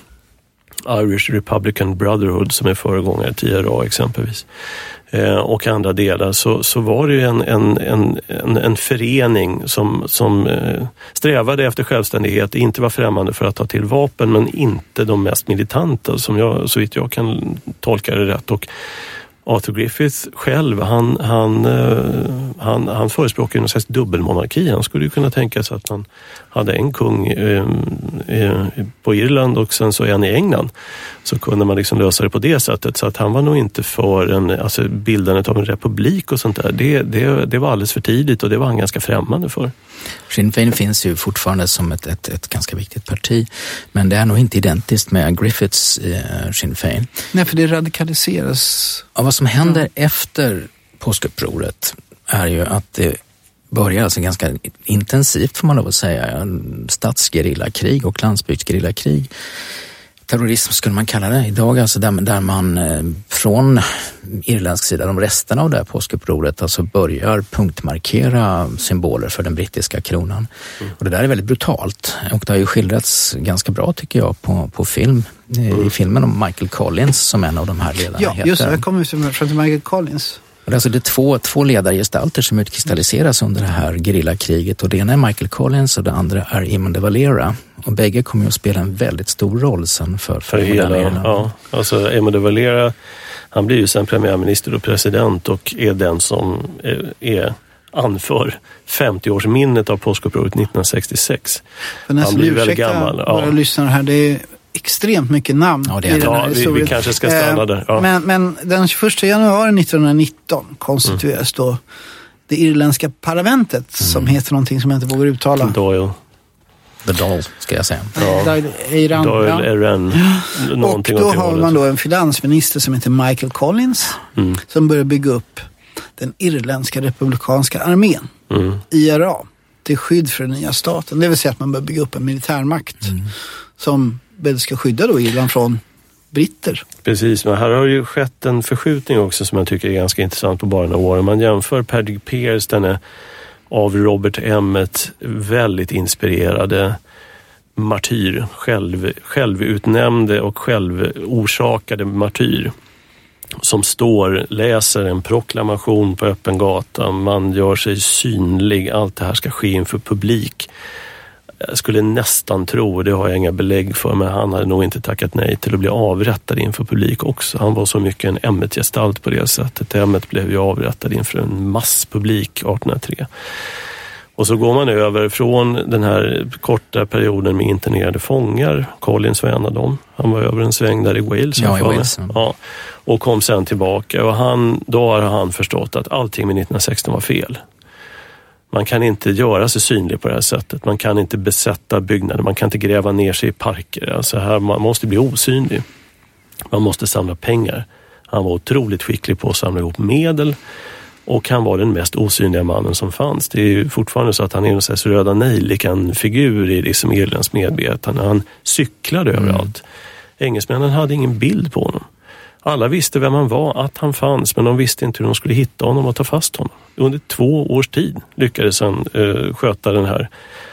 Irish Republican Brotherhood som är föregångare till I R A exempelvis. Eh, och andra delar så, så var det ju en, en, en, en, en förening som, som eh, strävade efter självständighet, inte var främmande för att ta till vapen, men inte de mest militanta som jag, så vitt jag kan tolka det rätt. Och Arthur Griffith själv, han, han, han, han förespråkar en slags dubbelmonarki. Han skulle ju kunna tänka sig att man hade en kung eh, eh, på Irland och sen så en i England. Så kunde man liksom lösa det på det sättet. Så att han var nog inte för en, alltså bildandet av en republik och sånt där. Det, det, det var alldeles för tidigt och det var han ganska främmande för. Sinn Féin finns ju fortfarande som ett, ett, ett ganska viktigt parti. Men det är nog inte identiskt med Griffiths eh, Sinn Féin. Nej, för det radikaliseras. Ja, vad som händer mm. efter påskupproret är ju att det börjar alltså ganska intensivt, får man lov att säga, stadsgerillakrig och landsbygdsgerillakrig. Terrorism skulle man kalla det idag, alltså där, där man eh, från irländsk sida, de resterna av det här påskupproret, alltså börjar punktmarkera symboler för den brittiska kronan. Mm. Och det där är väldigt brutalt och det har ju skildrats ganska bra tycker jag på, på film. Mm. I filmen om Michael Collins som en av de här ledarna ja, heter. Just det, jag kommer från Michael Collins. Och det är alltså det är två, två ledargestalter som utkristalliseras under det här gerillakriget och det ena är Michael Collins och det andra är Eamon de Valera. Och bägge kommer ju att spela en väldigt stor roll sen för, för, för hela, ja. Alltså Eamon de Valera, han blir ju sen premiärminister och president och är den som är, är anför femtio-årsminnet av påskupproret nittonhundrasextiosex. Han blir väldigt gammal. Ja. Våra lyssnare här, det är extremt mycket namn. Ja, det är i det. Ja, vi, vi kanske ska stanna eh, där. Ja. Men, men den tjugoförsta januari nittonhundranitton konstitueras mm. då det irländska parlamentet mm. som heter någonting som jag inte vågar uttala. Doyle. The Doyle, ska jag säga. Ja. Doyle Eiran. Doyle Eiran. Ja. Och då har man då en finansminister som heter Michael Collins mm. som börjar bygga upp den irländska republikanska armén, mm. I R A, till skydd för den nya staten. Det vill säga att man börjar bygga upp en militärmakt mm. som väl ska skydda då Irland från britter. Precis, men här har ju skett en förskjutning också som jag tycker är ganska intressant på bara några år. Man jämför Patrick Pearse, den är av Robert Emmet väldigt inspirerade martyr, själv, självutnämnde och självorsakade martyr som står, läser en proklamation på öppen gata, man gör sig synlig, allt det här ska ske inför publik. Jag skulle nästan tro, det har jag inga belägg för, men han hade nog inte tackat nej till att bli avrättad inför publik också. Han var så mycket en Emmet-gestalt på det sättet. Emmet blev ju avrättad inför en masspublik artonhundratre. Och så går man över från den här korta perioden med internerade fångar. Collins var en av dem. Han var över en sväng där i Wales. Ja, i Wales. Ja, och kom sen tillbaka. Och han, då har han förstått att allting med nittonhundrasexton var fel. Man kan inte göra sig synlig på det här sättet. Man kan inte besätta byggnader. Man kan inte gräva ner sig i parker. Alltså här, man måste bli osynlig. Man måste samla pengar. Han var otroligt skicklig på att samla ihop medel. Och han var den mest osynliga mannen som fanns. Det är ju fortfarande så att han är en slags röda nejlikan figur i liksom Irlands medvetande. Han cyklade mm. överallt. Engelsmännen hade ingen bild på honom. Alla visste vem han var, att han fanns, men de visste inte hur de skulle hitta honom och ta fast honom. Under två års tid lyckades han uh, sköta den här,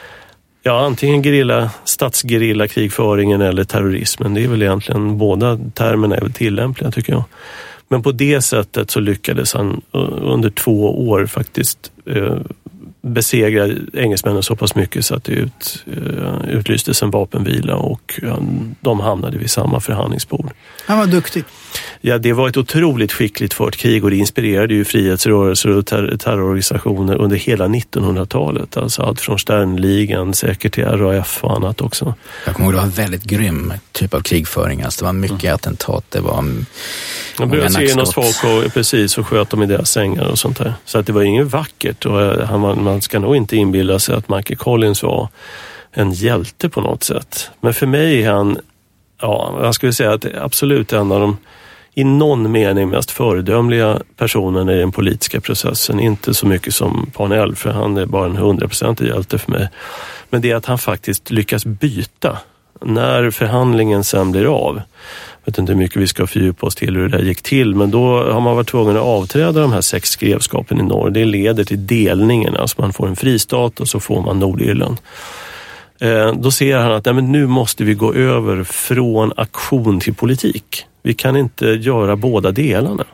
ja, antingen gerilla, statsgerilla krigföringen eller terrorismen. Det är väl egentligen, båda termerna är väl tillämpliga tycker jag. Men på det sättet så lyckades han uh, under två år faktiskt uh, besegra engelsmännen så pass mycket så att det ut, uh, utlystes en vapenvila och uh, de hamnade vid samma förhandlingsbord. Han var duktig. Ja, det var ett otroligt skickligt fört krig och det inspirerade ju frihetsrörelser och ter- terrororganisationer under hela nittonhundratalet. Alltså allt från Sternligan, säkert till R A F och annat också. Jag kommer ihåg att det var väldigt grym typ av krigföring. Alltså det var mycket mm. attentat, det var de bröt sig in hos folk och, precis, och sköt dem i deras sängar och sånt där. Så att det var inget vackert och han, man ska nog inte inbilla sig att Michael Collins var en hjälte på något sätt. Men för mig är han, ja, jag skulle säga att det är absolut en av de i någon mening mest föredömliga personerna i den politiska processen. Inte så mycket som Parnell, för han är bara en hundraprocentig hjälte för mig. Men det är att han faktiskt lyckas byta när förhandlingen sen blir av. Jag vet inte hur mycket vi ska fördjupa oss till hur det där gick till, men då har man varit tvungen att avträda de här sex grevskapen i norr. Det leder till delningen, alltså man får en fristat och så får man Nordirland. Eh, då ser han att nej, men nu måste vi gå över från aktion till politik. Vi kan inte göra båda delarna.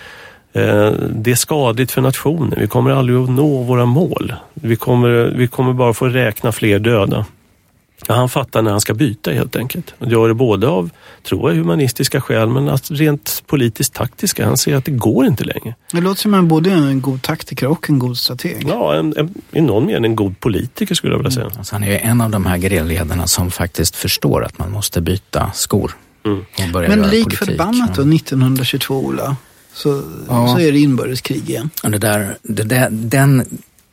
Eh, det är skadligt för nationen. Vi kommer aldrig att nå våra mål. Vi kommer, vi kommer bara få räkna fler döda. Ja, han fattar när han ska byta helt enkelt. Och gör det både av, tror jag, humanistiska skäl, men att rent politiskt taktiska. Han ser att det går inte längre. Det låter som en både en god taktiker och en god strateg. Ja, en, en, i någon mening en god politiker skulle jag vilja säga. Mm. Alltså han är ju en av de här grillledarna som faktiskt förstår att man måste byta skor. Mm. Men lik förbannat då, nittonhundratjugotvå, Ola, så, ja. så är det inbördeskrig igen. Och det där, det där, den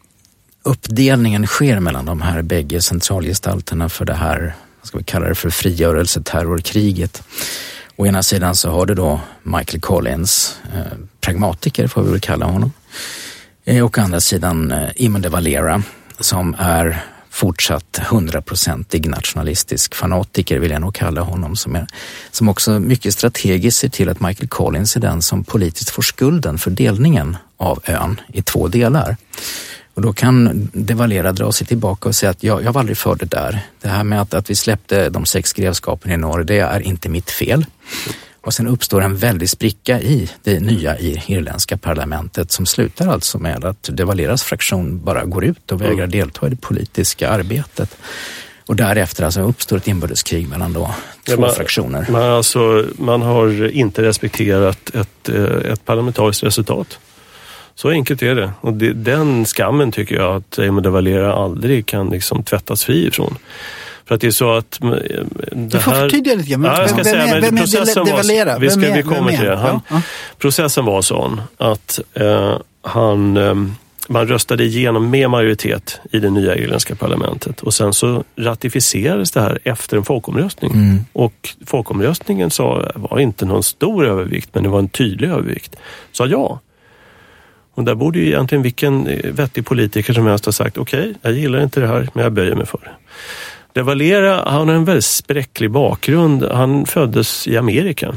uppdelningen sker mellan de här bägge centralgestalterna för det här, vad ska vi kalla det för, frigörelseterrorkriget. Å ena sidan så har du då Michael Collins, eh, pragmatiker får vi väl kalla honom. Eh, och å andra sidan eh, Eamon de Valera som är fortsatt hundraprocentig nationalistisk fanatiker, vill jag nog kalla honom, som, är, som också mycket strategiskt ser till att Michael Collins är den som politiskt får skulden för delningen av ön i två delar. Och då kan de Valera dra sig tillbaka och säga att jag, jag var aldrig för det där. Det här med att, att vi släppte de sex grevskapen i norr, det är inte mitt fel. Och sen uppstår en väldig spricka i det nya i irländska parlamentet som slutar alltså med att de Valeras fraktion bara går ut och vägrar delta i det politiska arbetet. Och därefter alltså uppstår ett inbördeskrig mellan då två ja, man, fraktioner. Man, alltså, man har inte respekterat ett, ett parlamentariskt resultat. Så enkelt är det. Och det, den skammen tycker jag att Eamon de Valera aldrig kan liksom tvättas fri ifrån. För att det är så att det får här... förtydliga lite grann. Ja, jag ska vem, säga, vem, men vem processen är de Valera? var... Vi, ska, vem är, vi kommer till det. Han, ja, ja. Processen var sån att eh, han... Eh, man röstade igenom med majoritet i det nya irländska parlamentet. Och sen så ratificerades det här efter en folkomröstning. Mm. Och folkomröstningen sa, var inte någon stor övervikt, men det var en tydlig övervikt. Sa ja. Och där borde ju egentligen vilken vettig politiker som helst ha sagt okej, okay, jag gillar inte det här, men jag böjer mig för det. De Valera, han har en väldigt spräcklig bakgrund. Han föddes i Amerika.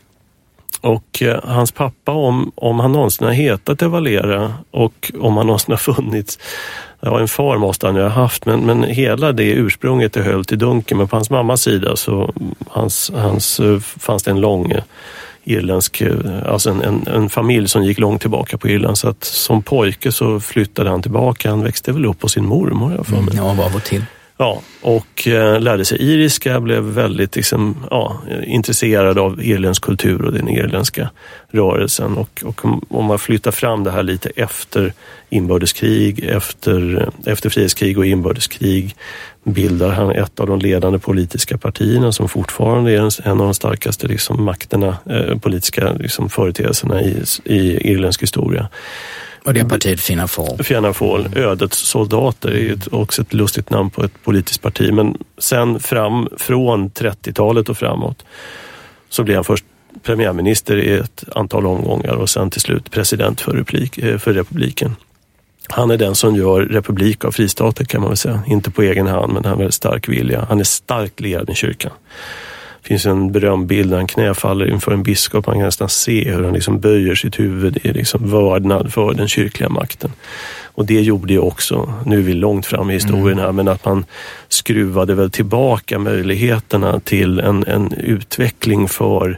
Och eh, hans pappa, om, om han någonsin har hetat de Valera och om han någonsin har funnits, ja, en far måste han ju ha haft, men, men hela det ursprunget är höll till dunken. Men på hans mammas sida så hans, hans, fanns det en lång irländsk, alltså en, en, en familj som gick långt tillbaka på Irland. Så att som pojke så flyttade han tillbaka. Han växte väl upp på sin mormor. Jag för mig. Mm, ja, av och till. Ja, och eh, lärde sig iriska, blev väldigt liksom, ja, intresserad av irländsk kultur och den irländska rörelsen. Och, och om man flyttar fram det här lite efter inbördeskrig, efter, efter frihetskrig och inbördeskrig, bildar han ett av de ledande politiska partierna som fortfarande är en av de starkaste liksom, makterna, eh, politiska liksom, företeelserna i, i irländsk historia. Och det är partiet Fianna Fáil. Fianna Fáil, ödets soldater, är ett, också ett lustigt namn på ett politiskt parti. Men sen fram, från trettiotalet och framåt så blev han först premiärminister i ett antal omgångar och sen till slut president för, replik, för republiken. Han är den som gör republik av fristater kan man väl säga. Inte på egen hand, men han har väldigt stark vilja. Han är starkt led i kyrkan. Det finns en berömd bild där han knäfaller inför en biskop. Man kan nästan se hur han liksom böjer sitt huvud i liksom vördnad för den kyrkliga makten. Och det gjorde ju också, nu är vi långt fram i historien här, men att man skruvade väl tillbaka möjligheterna till en, en utveckling för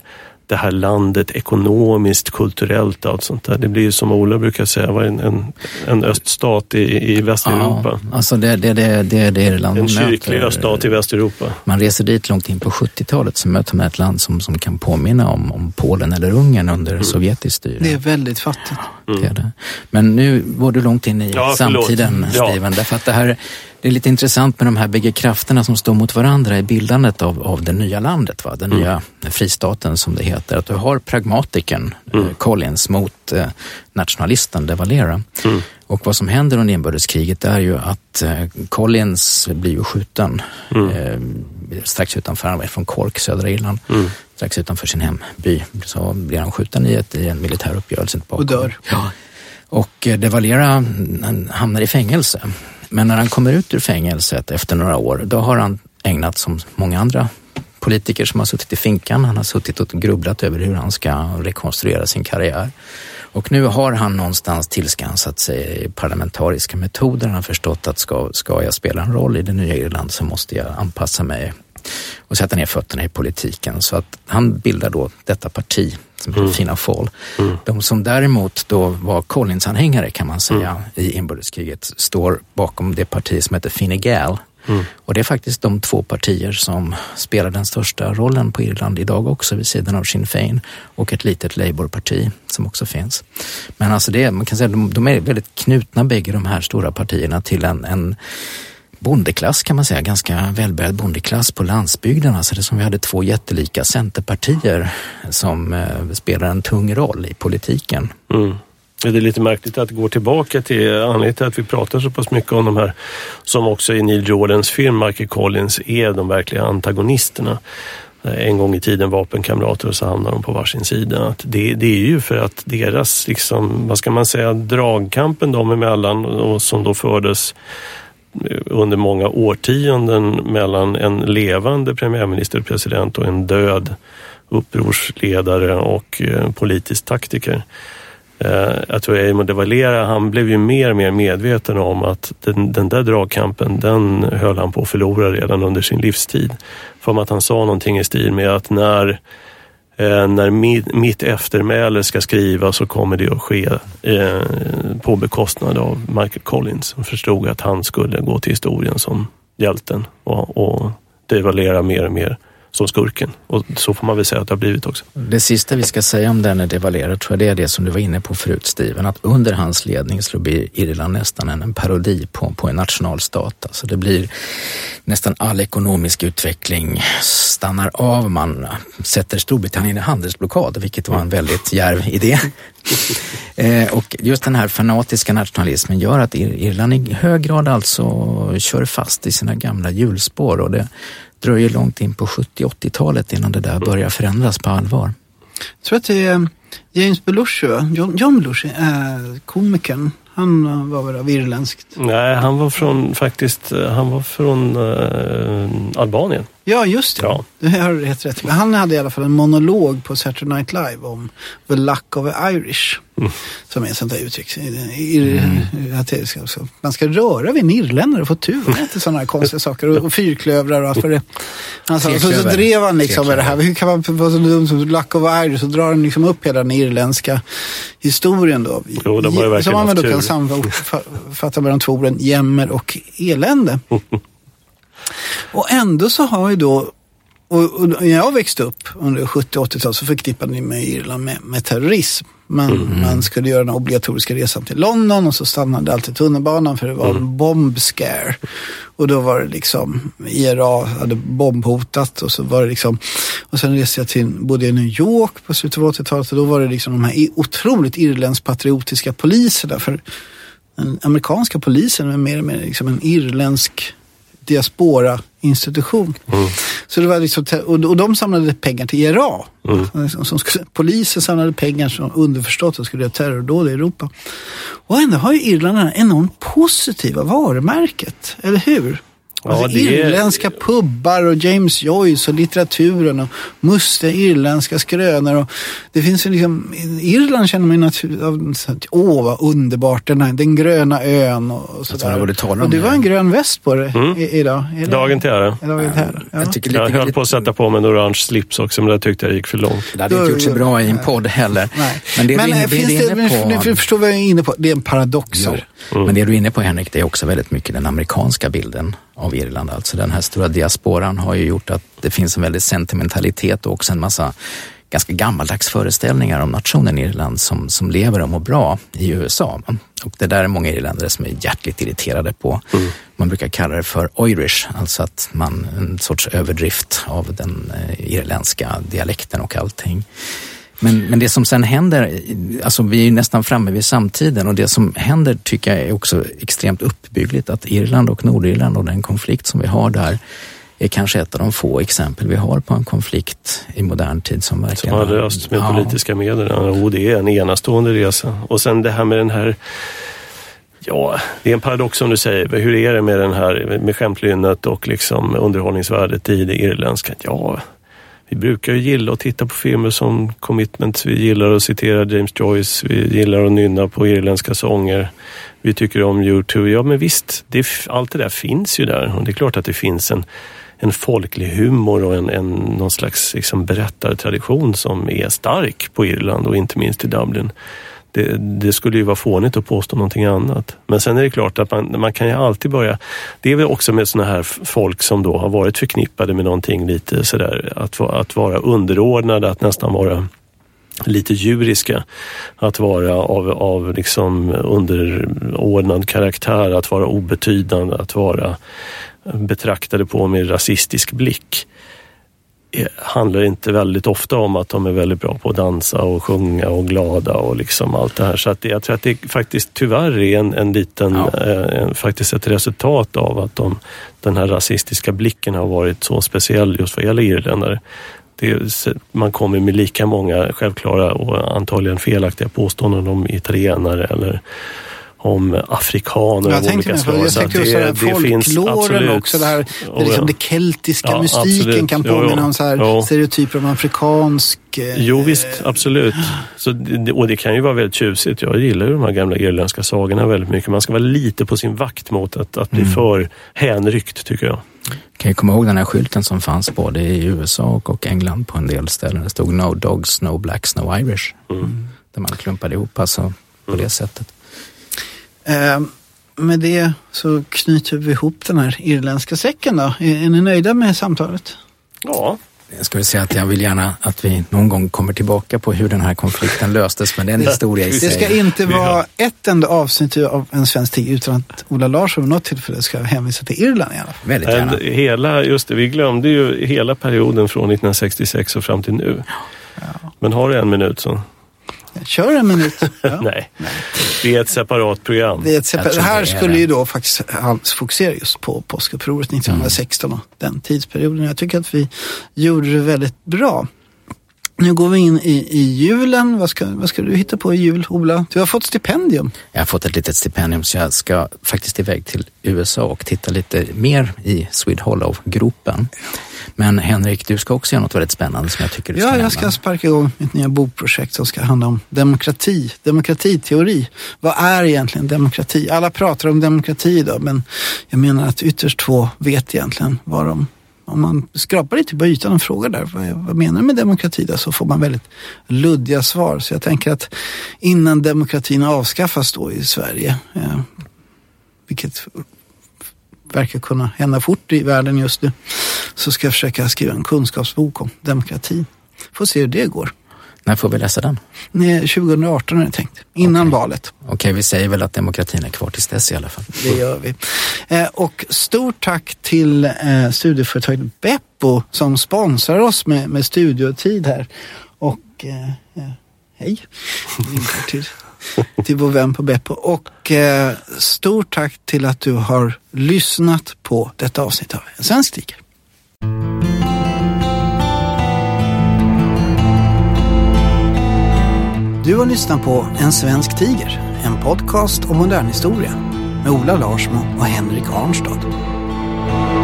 det här landet ekonomiskt, kulturellt och allt sånt där. Det blir ju som Ola brukar säga, var en, en, en öststat i, i Västeuropa. Ja, alltså det, det, det, det, det är det land en man kyrklig möter. öststat i Västeuropa. Man reser dit långt in på sjuttiotalet så möter man ett land som, som kan påminna om, om Polen eller Ungern under mm. sovjetiskt styre. Det är väldigt fattigt. Mm. Det är det. Men nu var du långt in i ja, samtiden, ja. Steven, därför att det här det är lite intressant med de här bägge krafterna som står mot varandra i bildandet av, av det nya landet, va? Den mm. nya fristaten som det heter. Att du har pragmatiken mm. eh, Collins mot eh, nationalisten de Valera. Mm. Och vad som händer under inbördeskriget är ju att eh, Collins blir ju skjuten mm. eh, strax utanför, han var från Cork, södra Irland. Mm. Strax utanför sin hemby så blir han skjuten i, ett, i en militär uppgörelse. Och dör. Ja. Och eh, de Valera hamnar i fängelse. Men när han kommer ut ur fängelset efter några år, då har han ägnat som många andra politiker som har suttit i finkan. Han har suttit och grubblat över hur han ska rekonstruera sin karriär. Och nu har han någonstans tillskansat sig parlamentariska metoder. Han har förstått att ska, ska jag spela en roll i det nya Irland så måste jag anpassa mig och sätta ner fötterna i politiken. Så att han bildar då detta parti som heter mm. Fianna Fáil. Mm. De som däremot då var Collins-anhängare kan man säga mm. i inbördeskriget står bakom det parti som heter Fine Gael. Mm. Och det är faktiskt de två partier som spelar den största rollen på Irland idag också vid sidan av Sinn Féin och ett litet Labour-parti som också finns. Men alltså det, man kan säga de, de är väldigt knutna bägge de här stora partierna till en, en bondeklass kan man säga, ganska välbärgad bondeklass på landsbygden. Alltså det som vi hade två jättelika centerpartier som eh, spelar en tung roll i politiken. Mm. Det är lite märkligt att gå tillbaka till anledningen till att vi pratar så pass mycket om de här som också i Neil Jordans film Michael Collins är de verkliga antagonisterna. En gång i tiden vapenkamrater och så hamnar de på varsin sida. Att det, det är ju för att deras, liksom, vad ska man säga, dragkampen dem emellan och som då fördes under många årtionden mellan en levande premiärminister, president och en död upprorsledare och eh, politisk taktiker. Eh, jag tror Eamon de Valera, han blev ju mer och mer medveten om att den, den där dragkampen, den höll han på att förlora redan under sin livstid. För att han sa någonting i stil med att när Eh, när mitt, mitt eftermäle ska skrivas så kommer det att ske eh, på bekostnad av Michael Collins som förstod att han skulle gå till historien som hjälten och, och devalera mer och mer som skurken. Och så får man väl säga att det har blivit också. Det sista vi ska säga om denne de Valera tror jag det är det som du var inne på förut, Steven, att under hans ledning så blir Irland nästan en, en parodi på, på en nationalstat. Alltså det blir nästan all ekonomisk utveckling stannar av. Man sätter Storbritannien i handelsblockad, vilket var en väldigt djärv idé. eh, och just den här fanatiska nationalismen gör att Irland i hög grad alltså kör fast i sina gamla hjulspår och det dröjer långt in på sjuttio-åttiotalet innan det där börjar förändras på allvar. Jag tror att det är James Belushi, John, John Belushi, äh, komikern. Han var väl av irländskt? Nej, han var från faktiskt, han var från äh, Albanien. Ja, just det. Ja. Det har du helt rätt. Han hade i alla fall en monolog på Saturday Night Live om the luck of the Irish. Mm. Som är ett sånt där uttryck. Mm. Man ska röra vid en irländare och få tur. Inte sådana här konstiga saker. Och, och fyrklövrar och allt för det. Alltså, så, så drev han liksom med det här. Hur kan man vara så dum som luck of the Irish? Så drar han liksom upp hela den irländska historien då. Jo, de har ju verkligen som man då kan samfatta med de två orden jämmer och elände. Och ändå så har ju då, och, och när jag växte upp under sjuttio-åttiotalet så förknippade ni med Irland med, med terrorism. Man, mm. man skulle göra den obligatoriska resan till London och så stannade alltid tunnelbanan för det var mm. en bombscare. Och då var det liksom, I R A hade bombhotat och så var det liksom, och sen reste jag till, bodde i New York på slutet av åttiotalet och då var det liksom de här otroligt irländsk patriotiska poliserna, för den amerikanska polisen är mer och mer liksom en irländsk diaspora-institution. Mm. Så det var liksom, och, och de samlade pengar till I R A. Mm. Som skulle, polisen samlade pengar som underförstått och skulle göra terrordåd i Europa. Och ändå har ju Irland det här enormt positiva varumärket, eller hur? Ja, alltså, det är... irländska pubbar och James Joyce och litteraturen och mustiga irländska skrönor. Och det finns ju liksom, Irland känner man ju naturligtvis, åh vad underbart, den, här, den gröna ön och sådär. Du och det var en grön väst på det mm. i, idag. Eller? Dagen till ära. Dagen till ära. Ja. Jag, tycker jag lite, höll på att sätta på mig en orange slips också, men det tyckte jag gick för långt. Det hade inte gjort så bra i en podd heller. Nej. Men det, men, du, finns det, det, det på... Du förstår vad jag är inne på. Det är en paradox. Mm. Men det du är inne på, Henrik, det är också väldigt mycket den amerikanska bilden av Irland. Alltså den här stora diasporan har ju gjort att det finns en väldigt sentimentalitet och också en massa ganska gammaldags föreställningar om nationen Irland som, som lever och mår bra i U S A. Och det där är många irländare som är hjärtligt irriterade på. Mm. Man brukar kalla det för Irish, alltså att man en sorts överdrift av den eh, irländska dialekten och allting. Men, men det som sen händer, alltså vi är ju nästan framme vid samtiden och det som händer tycker jag är också extremt uppbyggligt, att Irland och Nordirland och den konflikt som vi har där är kanske ett av de få exempel vi har på en konflikt i modern tid som verkligen... Som har löst med ja. politiska medel. Och det är en enastående resa. Och sen det här med den här... Ja, det är en paradox som du säger. Hur är det med den här med skämtlynnet och liksom underhållningsvärdet i det irländska? Ja... Vi brukar ju gilla att titta på filmer som Commitment, vi gillar att citera James Joyce, vi gillar att nynna på irländska sånger, vi tycker om U två. Ja men visst, det, allt det där finns ju där och det är klart att det finns en, en folklig humor och en, en, någon slags liksom, berättartradition som är stark på Irland och inte minst i Dublin. Det, det skulle ju vara fånigt att påstå någonting annat. Men sen är det klart att man, man kan ju alltid börja... Det är väl också med såna här folk som då har varit förknippade med någonting lite sådär. Att, att vara underordnade, att nästan vara lite djuriska. Att vara av, av liksom underordnad karaktär, att vara obetydande, att vara betraktade på med rasistisk blick. Handlar inte väldigt ofta om att de är väldigt bra på att dansa och sjunga och glada och liksom allt det här. Så att det, jag tror att det faktiskt tyvärr är en, en liten, ja. eh, faktiskt ett resultat av att de, den här rasistiska blicken har varit så speciell just vad gäller irländare. Det, man kommer med lika många självklara och antagligen felaktiga påståenden om italienare eller om afrikaner av olika slag. Jag tänkte just det, det folkloren också, det här, det, liksom det keltiska ja, mystiken absolut. Kan påminna jo, om så här jo. stereotyper om afrikansk... Eh, jo visst, absolut. Så, och det kan ju vara väldigt tjusigt. Jag gillar ju de här gamla irländska sagorna väldigt mycket. Man ska vara lite på sin vakt mot att, att bli mm. för hänryckt, tycker jag. Kan jag komma ihåg den här skylten som fanns både i U S A och, och England på en del ställen. Det stod No Dogs, No Blacks, No Irish. Mm. Där man klumpade ihop alltså på mm. det sättet. Eh, med det så knyter vi ihop den här irländska säcken då. Är, är ni nöjda med samtalet? Ja. Jag skulle säga att jag vill gärna att vi någon gång kommer tillbaka på hur den här konflikten löstes, men det är en historia i sig. Det ska inte vara ett enda avsnitt av En svensk tid utan att Ola Larsson vid något tillfälle ska hänvisa till Irland i alla fall. Väldigt gärna. Hela, just det, vi glömde ju hela perioden från nittonhundrasextiosex och fram till nu. Ja. Men har du en minut så... Kör en minut. Ja. Nej. Nej, det är ett separat program. Det är ett separ- det här skulle ju då faktiskt fokusera just på påskupproret nittonhundrasexton och den tidsperioden. Jag tycker att vi gjorde det väldigt bra. Nu går vi in i, i julen. Vad ska, vad ska du hitta på i jul, Ola? Du har fått stipendium. Jag har fått ett litet stipendium så jag ska faktiskt iväg till U S A och titta lite mer i Swede Hollow-gropen. Men Henrik, du ska också göra något väldigt spännande som jag tycker du ska Ja, nämna. Jag ska sparka igång mitt nya bokprojekt som ska handla om demokrati, demokratiteori. Vad är egentligen demokrati? Alla pratar om demokrati idag, men jag menar att ytterst få vet egentligen vad de... Om man skrapar lite på ytan och frågar där, vad, vad menar du med demokrati då, så får man väldigt luddiga svar. Så jag tänker att innan demokratin avskaffas då i Sverige, eh, vilket verkar kunna hända fort i världen just nu, så ska jag försöka skriva en kunskapsbok om demokrati. Får se hur det går. När får vi läsa den? Nej, tjugohundraarton är det tänkt. Innan okay. valet. Okej, okay, vi säger väl att demokratin är kvar tills dess i alla fall. Det gör vi. Eh, och stort tack till eh, studieföretaget Beppo som sponsrar oss med, med studiotid här. Och eh, eh, hej. till, till vår vän på Beppo. Och eh, stort tack till att du har lyssnat på detta avsnitt av En svensk tiger. Du har lyssnat på En svensk tiger, en podcast om modern historia med Ola Larsmo och Henrik Arnstad.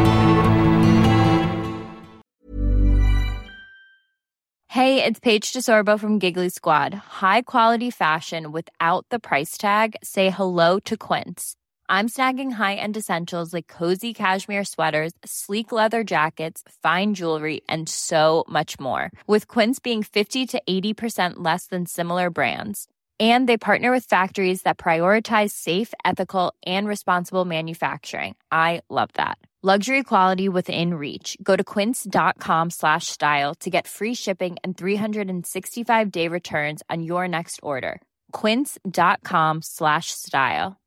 Hey, it's Paige DeSorbo from Giggly Squad. High quality fashion without the price tag. Say hello to Quince. I'm snagging high-end essentials like cozy cashmere sweaters, sleek leather jackets, fine jewelry, and so much more. With Quince being fifty to eighty percent less than similar brands. And they partner with factories that prioritize safe, ethical, and responsible manufacturing. I love that. Luxury quality within reach. Go to quince.com slash style to get free shipping and three sixty-five day returns on your next order. Quince.com slash style.